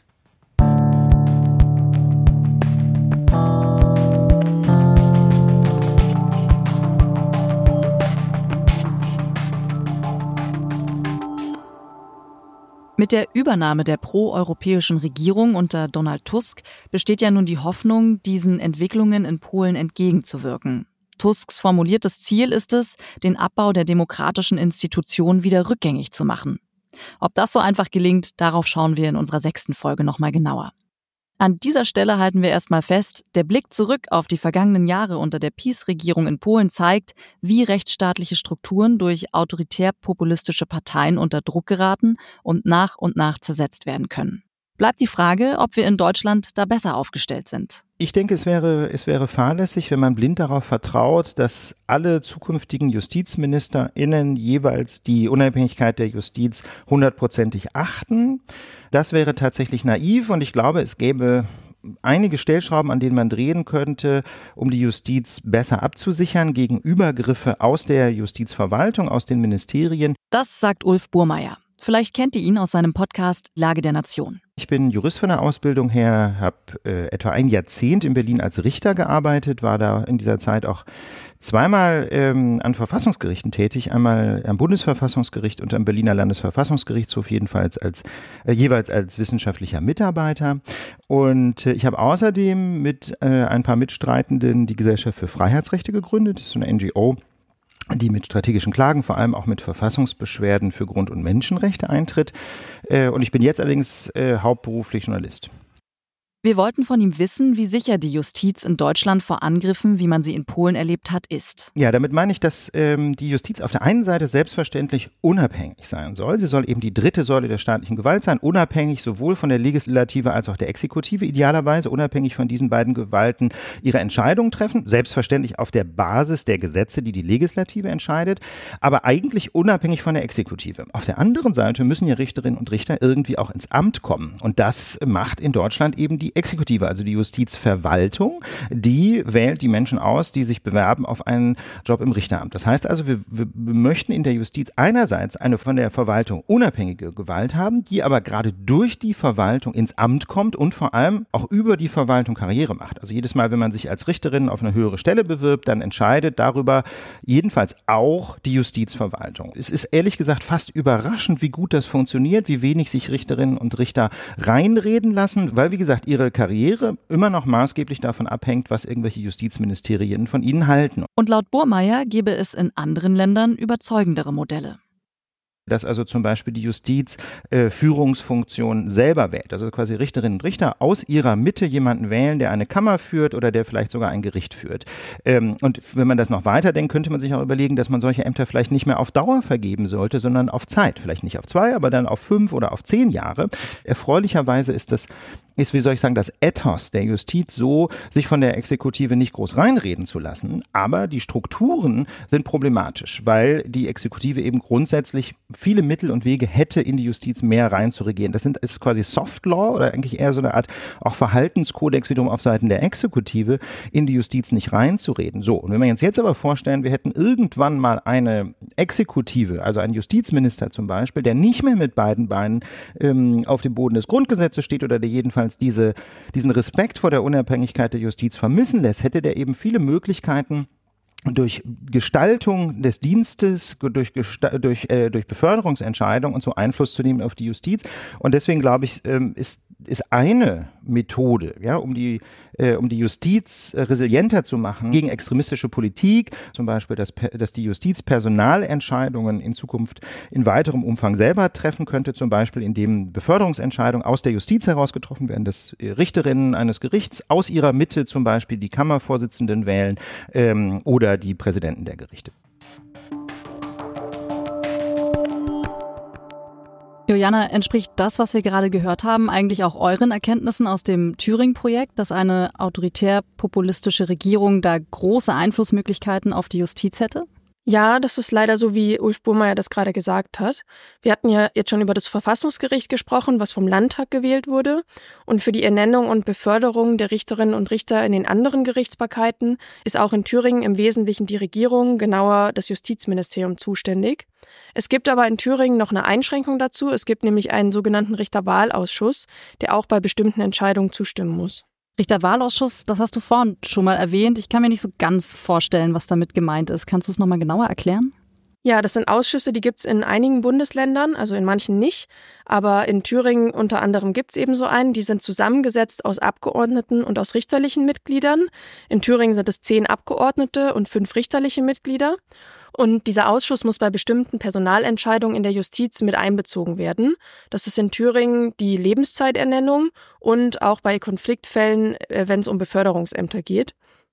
Mit der Übernahme der proeuropäischen Regierung unter Donald Tusk besteht ja nun die Hoffnung, diesen Entwicklungen in Polen entgegenzuwirken. Tusks formuliertes Ziel ist es, den Abbau der demokratischen Institutionen wieder rückgängig zu machen. Ob das so einfach gelingt, darauf schauen wir in unserer sechsten Folge nochmal genauer. An dieser Stelle halten wir erstmal fest, der Blick zurück auf die vergangenen Jahre unter der PiS-Regierung in Polen zeigt, wie rechtsstaatliche Strukturen durch autoritär-populistische Parteien unter Druck geraten und nach und nach zersetzt werden können. Bleibt die Frage, ob wir in Deutschland da besser aufgestellt sind. Ich denke, es wäre, es wäre fahrlässig, wenn man blind darauf vertraut, dass alle zukünftigen JustizministerInnen jeweils die Unabhängigkeit der Justiz hundertprozentig achten. Das wäre tatsächlich naiv und ich glaube, es gäbe einige Stellschrauben, an denen man drehen könnte, um die Justiz besser abzusichern gegen Übergriffe aus der Justizverwaltung, aus den Ministerien. Das sagt Ulf Burmeier. Vielleicht kennt ihr ihn aus seinem Podcast Lage der Nation. Ich bin Jurist von der Ausbildung her, habe äh, etwa ein Jahrzehnt in Berlin als Richter gearbeitet, war da in dieser Zeit auch zweimal ähm, an Verfassungsgerichten tätig, einmal am Bundesverfassungsgericht und am Berliner Landesverfassungsgerichtshof, jedenfalls als äh, jeweils als wissenschaftlicher Mitarbeiter. Und äh, ich habe außerdem mit äh, ein paar Mitstreitenden die Gesellschaft für Freiheitsrechte gegründet. Das ist so eine N G O, die mit strategischen Klagen, vor allem auch mit Verfassungsbeschwerden für Grund- und Menschenrechte eintritt. Und ich bin jetzt allerdings hauptberuflich Journalist. Wir wollten von ihm wissen, wie sicher die Justiz in Deutschland vor Angriffen, wie man sie in Polen erlebt hat, ist. Ja, damit meine ich, dass ähm, die Justiz auf der einen Seite selbstverständlich unabhängig sein soll. Sie soll eben die dritte Säule der staatlichen Gewalt sein, unabhängig sowohl von der Legislative als auch der Exekutive, idealerweise unabhängig von diesen beiden Gewalten ihre Entscheidungen treffen. Selbstverständlich auf der Basis der Gesetze, die die Legislative entscheidet, aber eigentlich unabhängig von der Exekutive. Auf der anderen Seite müssen ja Richterinnen und Richter irgendwie auch ins Amt kommen. Und das macht in Deutschland eben die Exekutive, also die Justizverwaltung, die wählt die Menschen aus, die sich bewerben auf einen Job im Richteramt. Das heißt also, wir, wir möchten in der Justiz einerseits eine von der Verwaltung unabhängige Gewalt haben, die aber gerade durch die Verwaltung ins Amt kommt und vor allem auch über die Verwaltung Karriere macht. Also jedes Mal, wenn man sich als Richterin auf eine höhere Stelle bewirbt, dann entscheidet darüber jedenfalls auch die Justizverwaltung. Es ist ehrlich gesagt fast überraschend, wie gut das funktioniert, wie wenig sich Richterinnen und Richter reinreden lassen, weil wie gesagt, ihre Karriere immer noch maßgeblich davon abhängt, was irgendwelche Justizministerien von ihnen halten. Und laut Burmeier gäbe es in anderen Ländern überzeugendere Modelle. Dass also zum Beispiel die Justiz äh, Führungsfunktionen selber wählt. Also quasi Richterinnen und Richter aus ihrer Mitte jemanden wählen, der eine Kammer führt oder der vielleicht sogar ein Gericht führt. Ähm, und wenn man das noch weiterdenkt, könnte man sich auch überlegen, dass man solche Ämter vielleicht nicht mehr auf Dauer vergeben sollte, sondern auf Zeit. Vielleicht nicht auf zwei, aber dann auf fünf oder auf zehn Jahre. Erfreulicherweise ist das, ist, wie soll ich sagen, das Ethos der Justiz so, sich von der Exekutive nicht groß reinreden zu lassen. Aber die Strukturen sind problematisch, weil die Exekutive eben grundsätzlich viele Mittel und Wege hätte, in die Justiz mehr reinzuregieren. Das sind, ist quasi Soft Law oder eigentlich eher so eine Art auch Verhaltenskodex wiederum auf Seiten der Exekutive, in die Justiz nicht reinzureden. So, und wenn wir uns jetzt aber vorstellen, wir hätten irgendwann mal eine Exekutive, also einen Justizminister zum Beispiel, der nicht mehr mit beiden Beinen ähm, auf dem Boden des Grundgesetzes steht oder der jedenfalls diese, diesen Respekt vor der Unabhängigkeit der Justiz vermissen lässt, hätte der eben viele Möglichkeiten, durch Gestaltung des Dienstes, durch, Gesta- durch, äh, durch Beförderungsentscheidungen und so Einfluss zu nehmen auf die Justiz. Und deswegen glaube ich, ähm, ist, ist eine Methode, ja, um die, äh, um die Justiz äh, resilienter zu machen gegen extremistische Politik, zum Beispiel, dass, dass die Justiz Personalentscheidungen in Zukunft in weiterem Umfang selber treffen könnte, zum Beispiel indem Beförderungsentscheidungen aus der Justiz heraus getroffen werden, dass Richterinnen eines Gerichts aus ihrer Mitte zum Beispiel die Kammervorsitzenden wählen ähm, oder die Präsidenten der Gerichte. Juliana, entspricht das, was wir gerade gehört haben, eigentlich auch euren Erkenntnissen aus dem Thüringen-Projekt, dass eine autoritär-populistische Regierung da große Einflussmöglichkeiten auf die Justiz hätte? Ja, das ist leider so, wie Ulf Burmeier das gerade gesagt hat. Wir hatten ja jetzt schon über das Verfassungsgericht gesprochen, was vom Landtag gewählt wurde. Und für die Ernennung und Beförderung der Richterinnen und Richter in den anderen Gerichtsbarkeiten ist auch in Thüringen im Wesentlichen die Regierung, genauer das Justizministerium, zuständig. Es gibt aber in Thüringen noch eine Einschränkung dazu. Es gibt nämlich einen sogenannten Richterwahlausschuss, der auch bei bestimmten Entscheidungen zustimmen muss. Richterwahlausschuss, das hast du vorhin schon mal erwähnt. Ich kann mir nicht so ganz vorstellen, was damit gemeint ist. Kannst du es nochmal genauer erklären? Ja, das sind Ausschüsse, die gibt es in einigen Bundesländern, also in manchen nicht. Aber in Thüringen unter anderem gibt es eben so einen. Die sind zusammengesetzt aus Abgeordneten und aus richterlichen Mitgliedern. In Thüringen sind es zehn Abgeordnete und fünf richterliche Mitglieder. Und dieser Ausschuss muss bei bestimmten Personalentscheidungen in der Justiz mit einbezogen werden. Das ist in Thüringen die Lebenszeiternennung und auch bei Konfliktfällen, wenn es um Beförderungsämter geht.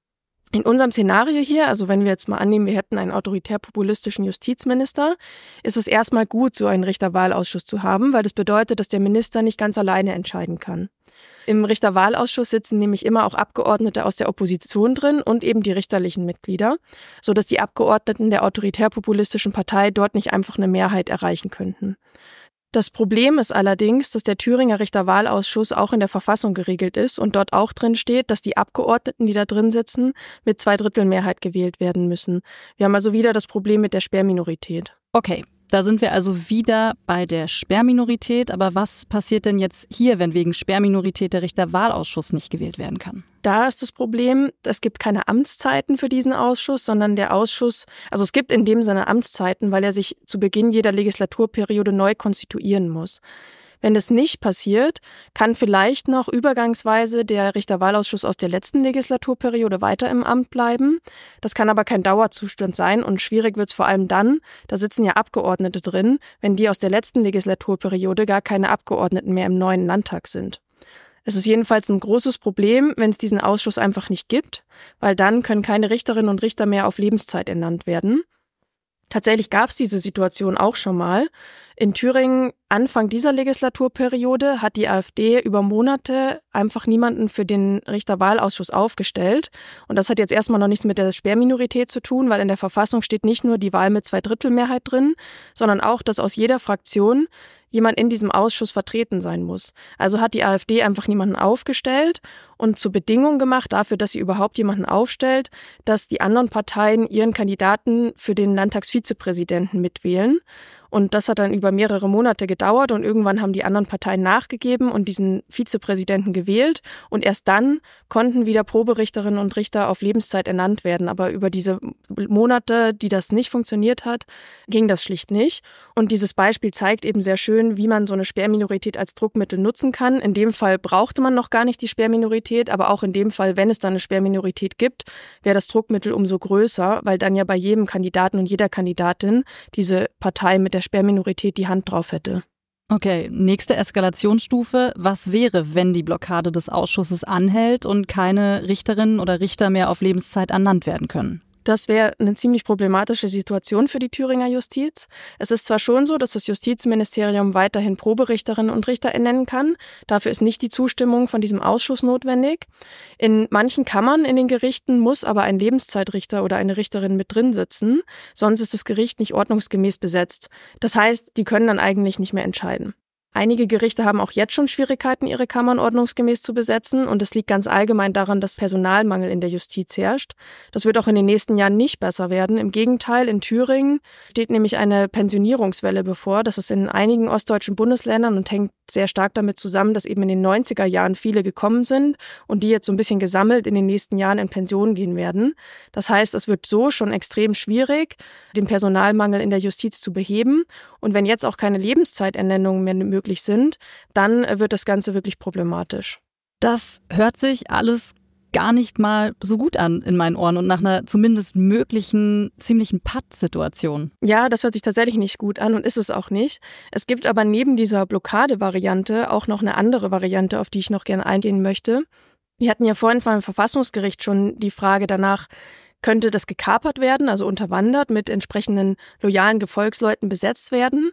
In unserem Szenario hier, also wenn wir jetzt mal annehmen, wir hätten einen autoritär-populistischen Justizminister, ist es erstmal gut, so einen Richterwahlausschuss zu haben, weil das bedeutet, dass der Minister nicht ganz alleine entscheiden kann. Im Richterwahlausschuss sitzen nämlich immer auch Abgeordnete aus der Opposition drin und eben die richterlichen Mitglieder, sodass die Abgeordneten der autoritär-populistischen Partei dort nicht einfach eine Mehrheit erreichen könnten. Das Problem ist allerdings, dass der Thüringer Richterwahlausschuss auch in der Verfassung geregelt ist und dort auch drin steht, dass die Abgeordneten, die da drin sitzen, mit Zweidrittelmehrheit gewählt werden müssen. Wir haben also wieder das Problem mit der Sperrminorität. Okay, da sind wir also wieder bei der Sperrminorität. Aber was passiert denn jetzt hier, wenn wegen Sperrminorität der Richterwahlausschuss nicht gewählt werden kann? Da ist das Problem, es gibt keine Amtszeiten für diesen Ausschuss, sondern der Ausschuss, also es gibt in dem Sinne Amtszeiten, weil er sich zu Beginn jeder Legislaturperiode neu konstituieren muss. Wenn das nicht passiert, kann vielleicht noch übergangsweise der Richterwahlausschuss aus der letzten Legislaturperiode weiter im Amt bleiben. Das kann aber kein Dauerzustand sein und schwierig wird es vor allem dann, da sitzen ja Abgeordnete drin, wenn die aus der letzten Legislaturperiode gar keine Abgeordneten mehr im neuen Landtag sind. Es ist jedenfalls ein großes Problem, wenn es diesen Ausschuss einfach nicht gibt, weil dann können keine Richterinnen und Richter mehr auf Lebenszeit ernannt werden. Tatsächlich gab es diese Situation auch schon mal. In Thüringen, Anfang dieser Legislaturperiode, hat die AfD über Monate einfach niemanden für den Richterwahlausschuss aufgestellt. Und das hat jetzt erstmal noch nichts mit der Sperrminorität zu tun, weil in der Verfassung steht nicht nur die Wahl mit Zweidrittelmehrheit drin, sondern auch, dass aus jeder Fraktion jemand in diesem Ausschuss vertreten sein muss. Also hat die AfD einfach niemanden aufgestellt und zur Bedingung gemacht dafür, dass sie überhaupt jemanden aufstellt, dass die anderen Parteien ihren Kandidaten für den Landtagsvizepräsidenten mitwählen. Und das hat dann über mehrere Monate gedauert und irgendwann haben die anderen Parteien nachgegeben und diesen Vizepräsidenten gewählt. Und erst dann konnten wieder Proberichterinnen und Richter auf Lebenszeit ernannt werden. Aber über diese Monate, die das nicht funktioniert hat, ging das schlicht nicht. Und dieses Beispiel zeigt eben sehr schön, wie man so eine Sperrminorität als Druckmittel nutzen kann. In dem Fall brauchte man noch gar nicht die Sperrminorität, aber auch in dem Fall, wenn es dann eine Sperrminorität gibt, wäre das Druckmittel umso größer, weil dann ja bei jedem Kandidaten und jeder Kandidatin diese Partei mit der Sperrminorität die Hand drauf hätte. Okay, nächste Eskalationsstufe. Was wäre, wenn die Blockade des Ausschusses anhält und keine Richterinnen oder Richter mehr auf Lebenszeit ernannt werden können? Das wäre eine ziemlich problematische Situation für die Thüringer Justiz. Es ist zwar schon so, dass das Justizministerium weiterhin Proberichterinnen und Richter ernennen kann. Dafür ist nicht die Zustimmung von diesem Ausschuss notwendig. In manchen Kammern in den Gerichten muss aber ein Lebenszeitrichter oder eine Richterin mit drin sitzen. Sonst ist das Gericht nicht ordnungsgemäß besetzt. Das heißt, die können dann eigentlich nicht mehr entscheiden. Einige Gerichte haben auch jetzt schon Schwierigkeiten, ihre Kammern ordnungsgemäß zu besetzen. Und es liegt ganz allgemein daran, dass Personalmangel in der Justiz herrscht. Das wird auch in den nächsten Jahren nicht besser werden. Im Gegenteil, in Thüringen steht nämlich eine Pensionierungswelle bevor. Das ist in einigen ostdeutschen Bundesländern und hängt sehr stark damit zusammen, dass eben in den neunziger Jahren viele gekommen sind und die jetzt so ein bisschen gesammelt in den nächsten Jahren in Pension gehen werden. Das heißt, es wird so schon extrem schwierig, den Personalmangel in der Justiz zu beheben. Und wenn jetzt auch keine Lebenszeiternennungen mehr möglich sind, dann wird das Ganze wirklich problematisch. Das hört sich alles gar nicht mal so gut an in meinen Ohren und nach einer zumindest möglichen ziemlichen Patt-Situation. Ja, das hört sich tatsächlich nicht gut an und ist es auch nicht. Es gibt aber neben dieser Blockade-Variante auch noch eine andere Variante, auf die ich noch gerne eingehen möchte. Wir hatten ja vorhin beim Verfassungsgericht schon die Frage danach, könnte das gekapert werden, also unterwandert, mit entsprechenden loyalen Gefolgsleuten besetzt werden?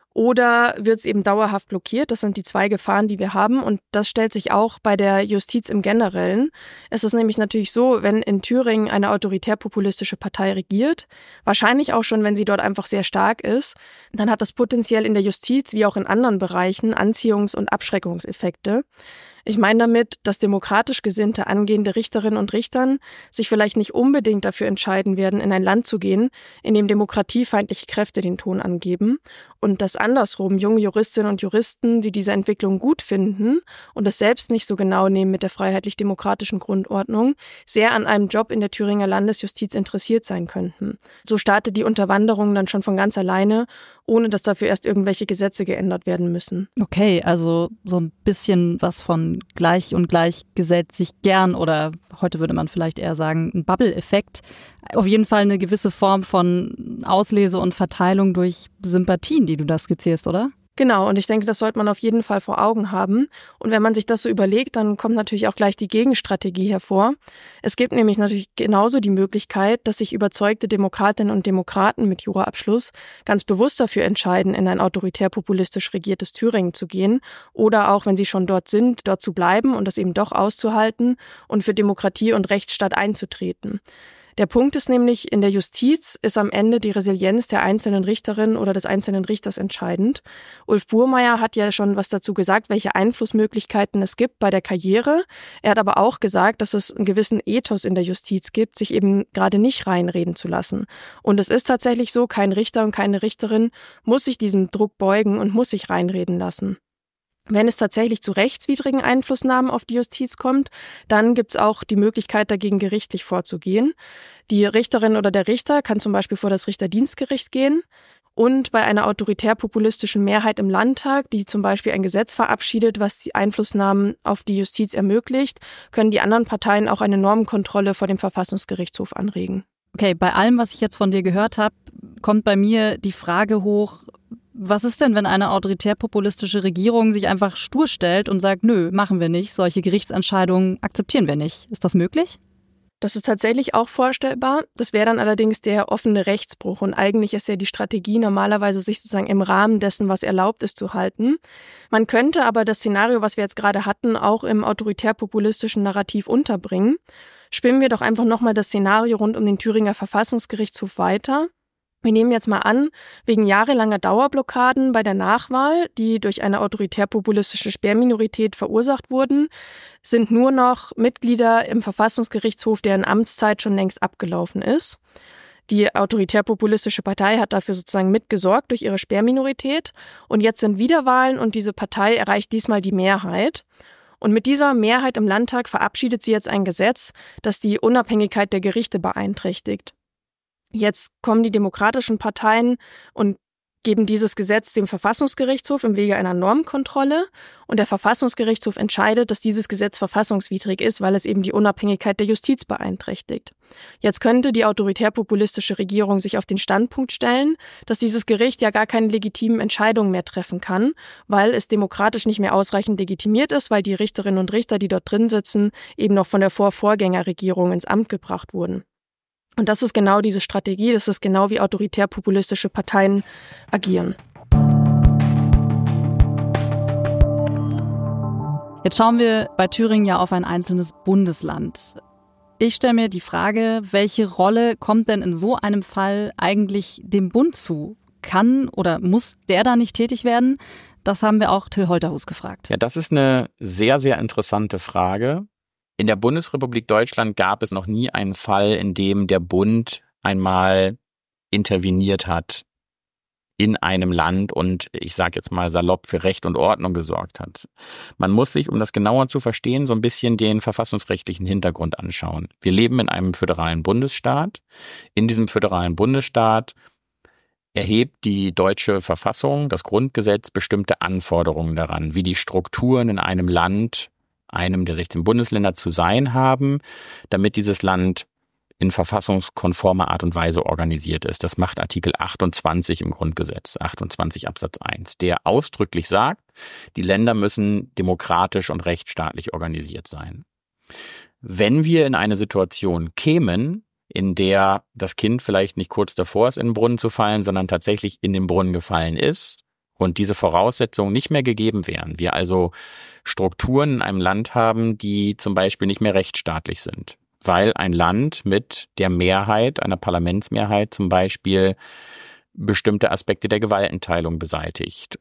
Oder wird es eben dauerhaft blockiert? Das sind die zwei Gefahren, die wir haben. Und das stellt sich auch bei der Justiz im Generellen. Es ist nämlich natürlich so, wenn in Thüringen eine autoritär-populistische Partei regiert, wahrscheinlich auch schon, wenn sie dort einfach sehr stark ist, dann hat das potenziell in der Justiz wie auch in anderen Bereichen Anziehungs- und Abschreckungseffekte. Ich meine damit, dass demokratisch gesinnte angehende Richterinnen und Richtern sich vielleicht nicht unbedingt dafür entscheiden werden, in ein Land zu gehen, in dem demokratiefeindliche Kräfte den Ton angeben und dass andersrum junge Juristinnen und Juristen, die diese Entwicklung gut finden und es selbst nicht so genau nehmen mit der freiheitlich-demokratischen Grundordnung, sehr an einem Job in der Thüringer Landesjustiz interessiert sein könnten. So startet die Unterwanderung dann schon von ganz alleine, ohne dass dafür erst irgendwelche Gesetze geändert werden müssen. Okay, also so ein bisschen was von gleich und gleich gesellt sich gern oder heute würde man vielleicht eher sagen, ein Bubble-Effekt. Auf jeden Fall eine gewisse Form von Auslese und Verteilung durch Sympathien, die du da skizzierst, oder? Genau, und ich denke, das sollte man auf jeden Fall vor Augen haben. Und wenn man sich das so überlegt, dann kommt natürlich auch gleich die Gegenstrategie hervor. Es gibt nämlich natürlich genauso die Möglichkeit, dass sich überzeugte Demokratinnen und Demokraten mit Juraabschluss ganz bewusst dafür entscheiden, in ein autoritär-populistisch regiertes Thüringen zu gehen oder auch, wenn sie schon dort sind, dort zu bleiben und das eben doch auszuhalten und für Demokratie und Rechtsstaat einzutreten. Der Punkt ist nämlich, in der Justiz ist am Ende die Resilienz der einzelnen Richterin oder des einzelnen Richters entscheidend. Ulf Burmeier hat ja schon was dazu gesagt, welche Einflussmöglichkeiten es gibt bei der Karriere. Er hat aber auch gesagt, dass es einen gewissen Ethos in der Justiz gibt, sich eben gerade nicht reinreden zu lassen. Und es ist tatsächlich so, kein Richter und keine Richterin muss sich diesem Druck beugen und muss sich reinreden lassen. Wenn es tatsächlich zu rechtswidrigen Einflussnahmen auf die Justiz kommt, dann gibt es auch die Möglichkeit, dagegen gerichtlich vorzugehen. Die Richterin oder der Richter kann zum Beispiel vor das Richterdienstgericht gehen. Und bei einer autoritär-populistischen Mehrheit im Landtag, die zum Beispiel ein Gesetz verabschiedet, was die Einflussnahmen auf die Justiz ermöglicht, können die anderen Parteien auch eine Normenkontrolle vor dem Verfassungsgerichtshof anregen. Okay, bei allem, was ich jetzt von dir gehört habe, kommt bei mir die Frage hoch, was ist denn, wenn eine autoritär-populistische Regierung sich einfach stur stellt und sagt, nö, machen wir nicht, solche Gerichtsentscheidungen akzeptieren wir nicht. Ist das möglich? Das ist tatsächlich auch vorstellbar. Das wäre dann allerdings der offene Rechtsbruch. Und eigentlich ist ja die Strategie normalerweise, sich sozusagen im Rahmen dessen, was erlaubt ist, zu halten. Man könnte aber das Szenario, was wir jetzt gerade hatten, auch im autoritär-populistischen Narrativ unterbringen. Spinnen wir doch einfach nochmal das Szenario rund um den Thüringer Verfassungsgerichtshof weiter. Wir nehmen jetzt mal an, wegen jahrelanger Dauerblockaden bei der Nachwahl, die durch eine autoritär-populistische Sperrminorität verursacht wurden, sind nur noch Mitglieder im Verfassungsgerichtshof, deren Amtszeit schon längst abgelaufen ist. Die autoritär-populistische Partei hat dafür sozusagen mitgesorgt durch ihre Sperrminorität. Und jetzt sind Wiederwahlen und diese Partei erreicht diesmal die Mehrheit. Und mit dieser Mehrheit im Landtag verabschiedet sie jetzt ein Gesetz, das die Unabhängigkeit der Gerichte beeinträchtigt. Jetzt kommen die demokratischen Parteien und geben dieses Gesetz dem Verfassungsgerichtshof im Wege einer Normenkontrolle. Und der Verfassungsgerichtshof entscheidet, dass dieses Gesetz verfassungswidrig ist, weil es eben die Unabhängigkeit der Justiz beeinträchtigt. Jetzt könnte die autoritär-populistische Regierung sich auf den Standpunkt stellen, dass dieses Gericht ja gar keine legitimen Entscheidungen mehr treffen kann, weil es demokratisch nicht mehr ausreichend legitimiert ist, weil die Richterinnen und Richter, die dort drin sitzen, eben noch von der Vorvorgängerregierung ins Amt gebracht wurden. Und das ist genau diese Strategie, das ist genau wie autoritär-populistische Parteien agieren. Jetzt schauen wir bei Thüringen ja auf ein einzelnes Bundesland. Ich stelle mir die Frage, welche Rolle kommt denn in so einem Fall eigentlich dem Bund zu? kann oder muss der da nicht tätig werden? Das haben wir auch Till Holterhus gefragt. Ja, das ist eine sehr, sehr interessante Frage. In der Bundesrepublik Deutschland gab es noch nie einen Fall, in dem der Bund einmal interveniert hat in einem Land und ich sage jetzt mal salopp für Recht und Ordnung gesorgt hat. Man muss sich, um das genauer zu verstehen, so ein bisschen den verfassungsrechtlichen Hintergrund anschauen. Wir leben in einem föderalen Bundesstaat. In diesem föderalen Bundesstaat erhebt die deutsche Verfassung, das Grundgesetz, bestimmte Anforderungen daran, wie die Strukturen in einem Land, einem der sechzehn Bundesländer zu sein haben, damit dieses Land in verfassungskonformer Art und Weise organisiert ist. Das macht Artikel achtundzwanzig im Grundgesetz, achtundzwanzig Absatz eins, der ausdrücklich sagt, die Länder müssen demokratisch und rechtsstaatlich organisiert sein. Wenn wir in eine Situation kämen, in der das Kind vielleicht nicht kurz davor ist, in den Brunnen zu fallen, sondern tatsächlich in den Brunnen gefallen ist und diese Voraussetzungen nicht mehr gegeben wären, wir also Strukturen in einem Land haben, die zum Beispiel nicht mehr rechtsstaatlich sind, weil ein Land mit der Mehrheit, einer Parlamentsmehrheit zum Beispiel, bestimmte Aspekte der Gewaltenteilung beseitigt.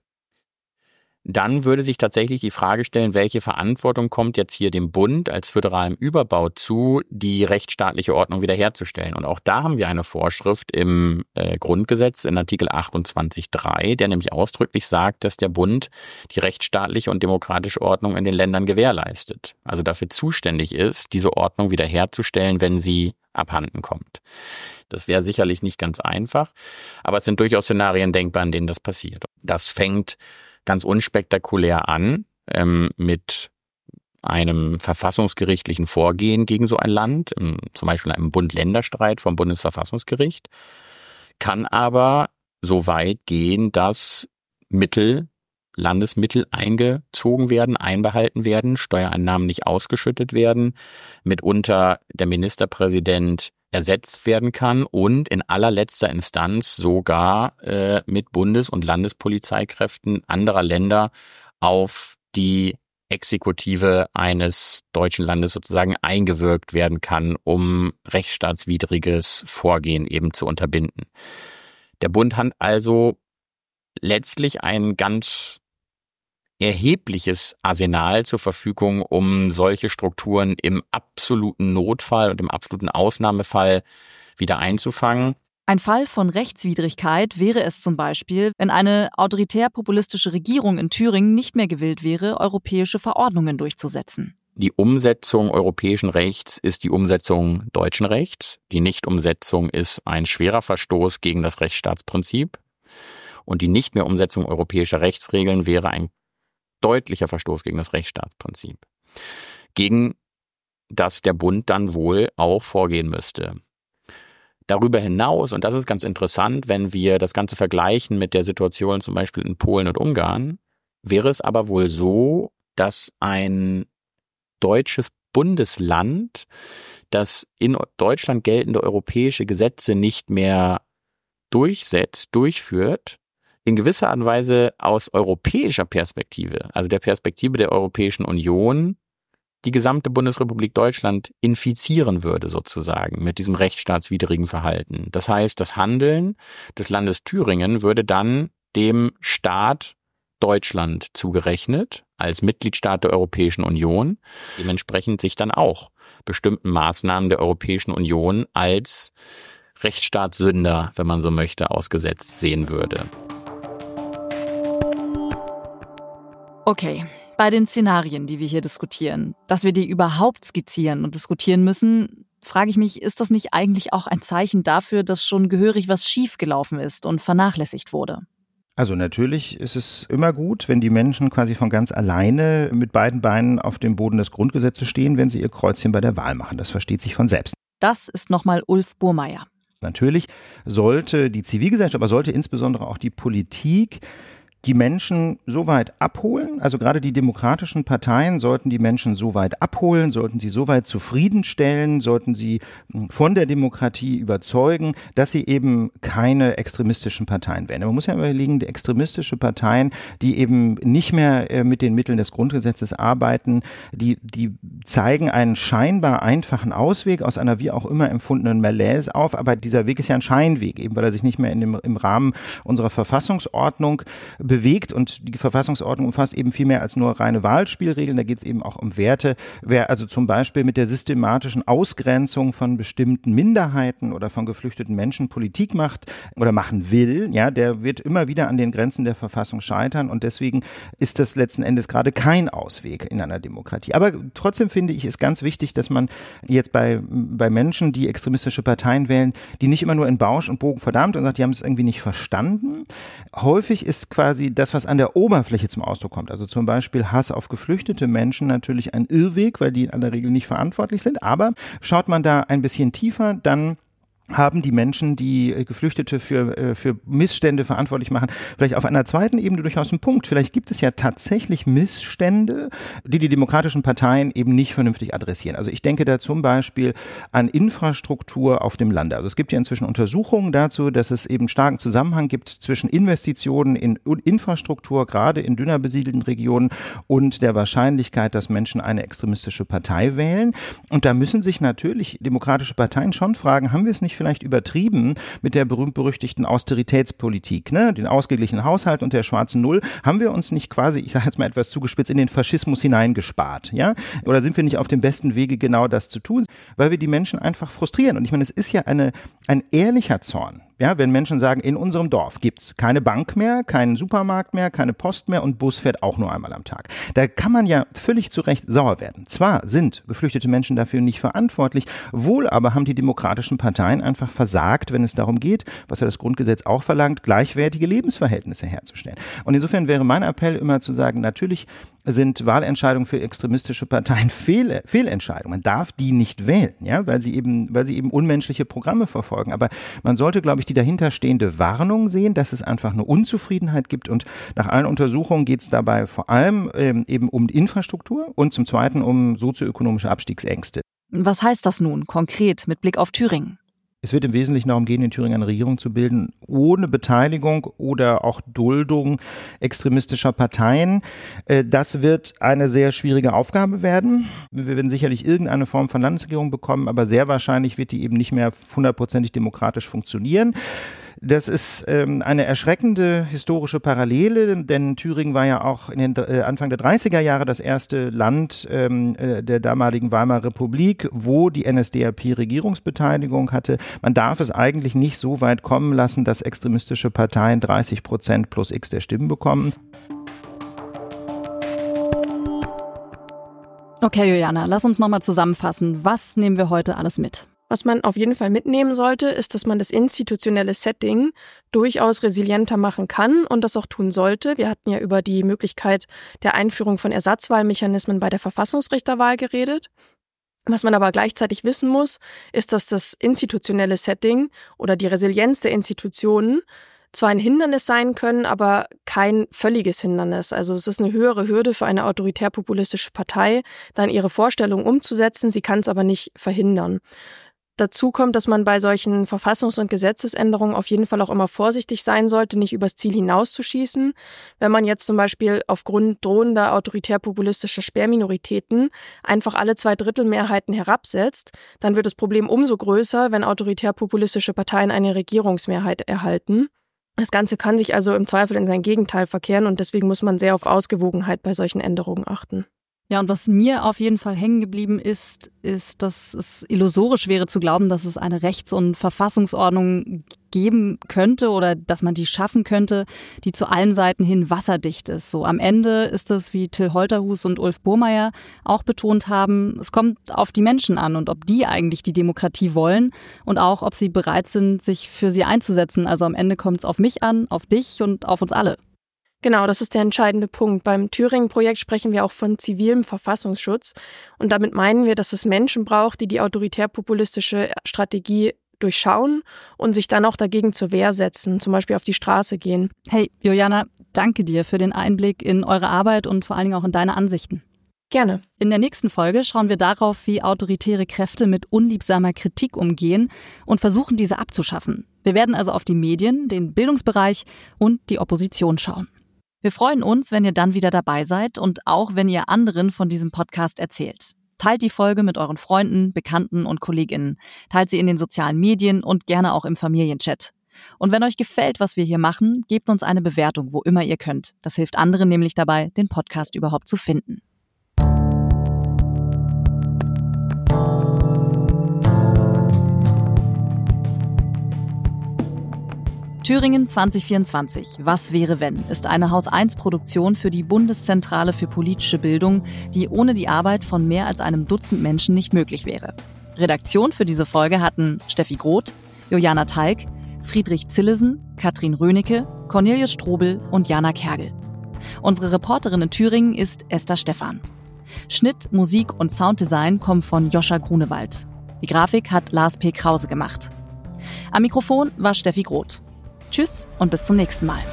Dann würde sich tatsächlich die Frage stellen, welche Verantwortung kommt jetzt hier dem Bund als föderalem Überbau zu, die rechtsstaatliche Ordnung wiederherzustellen. Und auch da haben wir eine Vorschrift im äh, Grundgesetz in Artikel achtundzwanzig Absatz drei, der nämlich ausdrücklich sagt, dass der Bund die rechtsstaatliche und demokratische Ordnung in den Ländern gewährleistet. Also dafür zuständig ist, diese Ordnung wiederherzustellen, wenn sie abhanden kommt. Das wäre sicherlich nicht ganz einfach, aber es sind durchaus Szenarien denkbar, in denen das passiert. Das fängt ganz unspektakulär an, ähm, mit einem verfassungsgerichtlichen Vorgehen gegen so ein Land, im, zum Beispiel einem Bund-Länder-Streit vom Bundesverfassungsgericht, kann aber so weit gehen, dass Mittel, Landesmittel eingezogen werden, einbehalten werden, Steuereinnahmen nicht ausgeschüttet werden, mitunter der Ministerpräsident ersetzt werden kann und in allerletzter Instanz sogar äh, mit Bundes- und Landespolizeikräften anderer Länder auf die Exekutive eines deutschen Landes sozusagen eingewirkt werden kann, um rechtsstaatswidriges Vorgehen eben zu unterbinden. Der Bund hat also letztlich ein ganz erhebliches Arsenal zur Verfügung, um solche Strukturen im absoluten Notfall und im absoluten Ausnahmefall wieder einzufangen. Ein Fall von Rechtswidrigkeit wäre es zum Beispiel, wenn eine autoritär-populistische Regierung in Thüringen nicht mehr gewillt wäre, europäische Verordnungen durchzusetzen. Die Umsetzung europäischen Rechts ist die Umsetzung deutschen Rechts. Die Nichtumsetzung ist ein schwerer Verstoß gegen das Rechtsstaatsprinzip. Und die Nicht-mehr-Umsetzung europäischer Rechtsregeln wäre ein deutlicher Verstoß gegen das Rechtsstaatsprinzip, gegen das der Bund dann wohl auch vorgehen müsste. Darüber hinaus, und das ist ganz interessant, wenn wir das Ganze vergleichen mit der Situation zum Beispiel in Polen und Ungarn, wäre es aber wohl so, dass ein deutsches Bundesland, das in Deutschland geltende europäische Gesetze nicht mehr durchsetzt, durchführt, in gewisser Art und Weise aus europäischer Perspektive, also der Perspektive der Europäischen Union, die gesamte Bundesrepublik Deutschland infizieren würde sozusagen mit diesem rechtsstaatswidrigen Verhalten. Das heißt, das Handeln des Landes Thüringen würde dann dem Staat Deutschland zugerechnet als Mitgliedstaat der Europäischen Union, dementsprechend sich dann auch bestimmten Maßnahmen der Europäischen Union als Rechtsstaatssünder, wenn man so möchte, ausgesetzt sehen würde. Okay, bei den Szenarien, die wir hier diskutieren, dass wir die überhaupt skizzieren und diskutieren müssen, frage ich mich, ist das nicht eigentlich auch ein Zeichen dafür, dass schon gehörig was schiefgelaufen ist und vernachlässigt wurde? Also natürlich ist es immer gut, wenn die Menschen quasi von ganz alleine mit beiden Beinen auf dem Boden des Grundgesetzes stehen, wenn sie ihr Kreuzchen bei der Wahl machen. Das versteht sich von selbst. Das ist nochmal Ulf Burmeier. Natürlich sollte die Zivilgesellschaft, aber sollte insbesondere auch die Politik die Menschen so weit abholen, also gerade die demokratischen Parteien sollten die Menschen so weit abholen, sollten sie so weit zufriedenstellen, sollten sie von der Demokratie überzeugen, dass sie eben keine extremistischen Parteien werden. Man muss ja überlegen, die extremistische Parteien, die eben nicht mehr äh, mit den Mitteln des Grundgesetzes arbeiten, die, die zeigen einen scheinbar einfachen Ausweg aus einer wie auch immer empfundenen Malaise auf, aber dieser Weg ist ja ein Scheinweg, eben weil er sich nicht mehr in dem, im Rahmen unserer Verfassungsordnung bewegt. bewegt und die Verfassungsordnung umfasst eben viel mehr als nur reine Wahlspielregeln. Da geht es eben auch um Werte. Wer also zum Beispiel mit der systematischen Ausgrenzung von bestimmten Minderheiten oder von geflüchteten Menschen Politik macht oder machen will, ja, der wird immer wieder an den Grenzen der Verfassung scheitern und deswegen ist das letzten Endes gerade kein Ausweg in einer Demokratie. Aber trotzdem finde ich es ganz wichtig, dass man jetzt bei, bei Menschen, die extremistische Parteien wählen, die nicht immer nur in Bausch und Bogen verdammt und sagt, die haben es irgendwie nicht verstanden. Häufig ist quasi das, was an der Oberfläche zum Ausdruck kommt, also zum Beispiel Hass auf geflüchtete Menschen, natürlich ein Irrweg, weil die in aller Regel nicht verantwortlich sind, aber schaut man da ein bisschen tiefer, dann haben die Menschen, die Geflüchtete für, für Missstände verantwortlich machen, vielleicht auf einer zweiten Ebene durchaus einen Punkt. Vielleicht gibt es ja tatsächlich Missstände, die die demokratischen Parteien eben nicht vernünftig adressieren. Also ich denke da zum Beispiel an Infrastruktur auf dem Lande. Also es gibt ja inzwischen Untersuchungen dazu, dass es eben starken Zusammenhang gibt zwischen Investitionen in Infrastruktur, gerade in dünner besiedelten Regionen, und der Wahrscheinlichkeit, dass Menschen eine extremistische Partei wählen. Und da müssen sich natürlich demokratische Parteien schon fragen, haben wir es nicht vielleicht übertrieben mit der berühmt-berüchtigten Austeritätspolitik, ne? Den ausgeglichenen Haushalt und der schwarzen Null, haben wir uns nicht quasi, ich sage jetzt mal etwas zugespitzt, in den Faschismus hineingespart, ja? Oder sind wir nicht auf dem besten Wege, genau das zu tun, weil wir die Menschen einfach frustrieren? Und ich meine, es ist ja eine, ein ehrlicher Zorn. Ja, wenn Menschen sagen, in unserem Dorf gibt's keine Bank mehr, keinen Supermarkt mehr, keine Post mehr und Bus fährt auch nur einmal am Tag. Da kann man ja völlig zu Recht sauer werden. Zwar sind geflüchtete Menschen dafür nicht verantwortlich, wohl aber haben die demokratischen Parteien einfach versagt, wenn es darum geht, was ja das Grundgesetz auch verlangt, gleichwertige Lebensverhältnisse herzustellen. Und insofern wäre mein Appell immer zu sagen, natürlich sind Wahlentscheidungen für extremistische Parteien Fehl, Fehlentscheidungen. Man darf die nicht wählen, ja, weil sie eben, weil sie eben unmenschliche Programme verfolgen. Aber man sollte, glaube ich, die dahinterstehende Warnung sehen, dass es einfach eine Unzufriedenheit gibt und nach allen Untersuchungen geht es dabei vor allem ähm, eben um Infrastruktur und zum Zweiten um sozioökonomische Abstiegsängste. Was heißt das nun konkret mit Blick auf Thüringen? Es wird im Wesentlichen darum gehen, in Thüringen eine Regierung zu bilden, ohne Beteiligung oder auch Duldung extremistischer Parteien. Das wird eine sehr schwierige Aufgabe werden. Wir werden sicherlich irgendeine Form von Landesregierung bekommen, aber sehr wahrscheinlich wird die eben nicht mehr hundertprozentig demokratisch funktionieren. Das ist ähm, eine erschreckende historische Parallele, denn Thüringen war ja auch in den äh, Anfang der dreißiger Jahre das erste Land ähm, äh, der damaligen Weimarer Republik, wo die N S D A P Regierungsbeteiligung hatte. Man darf es eigentlich nicht so weit kommen lassen, dass extremistische Parteien dreißig Prozent plus X der Stimmen bekommen. Okay, Juliana, lass uns nochmal zusammenfassen. Was nehmen wir heute alles mit? Was man auf jeden Fall mitnehmen sollte, ist, dass man das institutionelle Setting durchaus resilienter machen kann und das auch tun sollte. Wir hatten ja über die Möglichkeit der Einführung von Ersatzwahlmechanismen bei der Verfassungsrichterwahl geredet. Was man aber gleichzeitig wissen muss, ist, dass das institutionelle Setting oder die Resilienz der Institutionen zwar ein Hindernis sein können, aber kein völliges Hindernis. Also es ist eine höhere Hürde für eine autoritär-populistische Partei, dann ihre Vorstellungen umzusetzen. Sie kann es aber nicht verhindern. Dazu kommt, dass man bei solchen Verfassungs- und Gesetzesänderungen auf jeden Fall auch immer vorsichtig sein sollte, nicht übers Ziel hinauszuschießen. Wenn man jetzt zum Beispiel aufgrund drohender autoritär-populistischer Sperrminoritäten einfach alle Zweidrittelmehrheiten herabsetzt, dann wird das Problem umso größer, wenn autoritär-populistische Parteien eine Regierungsmehrheit erhalten. Das Ganze kann sich also im Zweifel in sein Gegenteil verkehren und deswegen muss man sehr auf Ausgewogenheit bei solchen Änderungen achten. Ja, und was mir auf jeden Fall hängen geblieben ist, ist, dass es illusorisch wäre zu glauben, dass es eine Rechts- und Verfassungsordnung geben könnte oder dass man die schaffen könnte, die zu allen Seiten hin wasserdicht ist. So am Ende ist es, wie Till Holterhus und Ulf Burmeier auch betont haben, es kommt auf die Menschen an und ob die eigentlich die Demokratie wollen und auch, ob sie bereit sind, sich für sie einzusetzen. Also am Ende kommt es auf mich an, auf dich und auf uns alle. Genau, das ist der entscheidende Punkt. Beim Thüringen-Projekt sprechen wir auch von zivilem Verfassungsschutz. Und damit meinen wir, dass es Menschen braucht, die die autoritär-populistische Strategie durchschauen und sich dann auch dagegen zur Wehr setzen, zum Beispiel auf die Straße gehen. Hey, Juliana, Danke dir für den Einblick in eure Arbeit und vor allen Dingen auch in deine Ansichten. Gerne. In der nächsten Folge schauen wir darauf, wie autoritäre Kräfte mit unliebsamer Kritik umgehen und versuchen, diese abzuschaffen. Wir werden also auf die Medien, den Bildungsbereich und die Opposition schauen. Wir freuen uns, wenn ihr dann wieder dabei seid und auch, wenn ihr anderen von diesem Podcast erzählt. Teilt die Folge mit euren Freunden, Bekannten und KollegInnen. Teilt sie in den sozialen Medien und gerne auch im Familienchat. Und wenn euch gefällt, was wir hier machen, gebt uns eine Bewertung, wo immer ihr könnt. Das hilft anderen nämlich dabei, den Podcast überhaupt zu finden. Thüringen zwanzig vierundzwanzig. Was wäre wenn? Ist eine Haus eins Produktion für die Bundeszentrale für politische Bildung, die ohne die Arbeit von mehr als einem Dutzend Menschen nicht möglich wäre. Redaktion für diese Folge hatten Steffi Groth, Juliana Talg, Friedrich Zillesen, Katrin Rönecke, Cornelius Strobel und Jana Kergel. Unsere Reporterin in Thüringen ist Esther Stephan. Schnitt, Musik und Sounddesign kommen von Joscha Grunewald. Die Grafik hat Lars P. Krause gemacht. Am Mikrofon war Steffi Groth. Tschüss und bis zum nächsten Mal.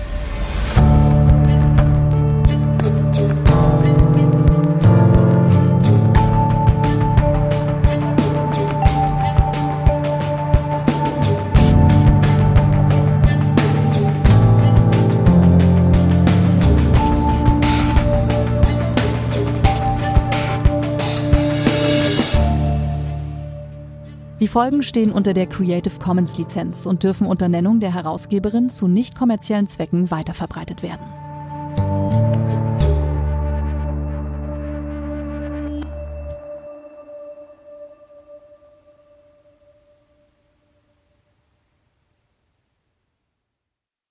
Die Folgen stehen unter der Creative Commons Lizenz und dürfen unter Nennung der Herausgeberin zu nicht kommerziellen Zwecken weiterverbreitet werden.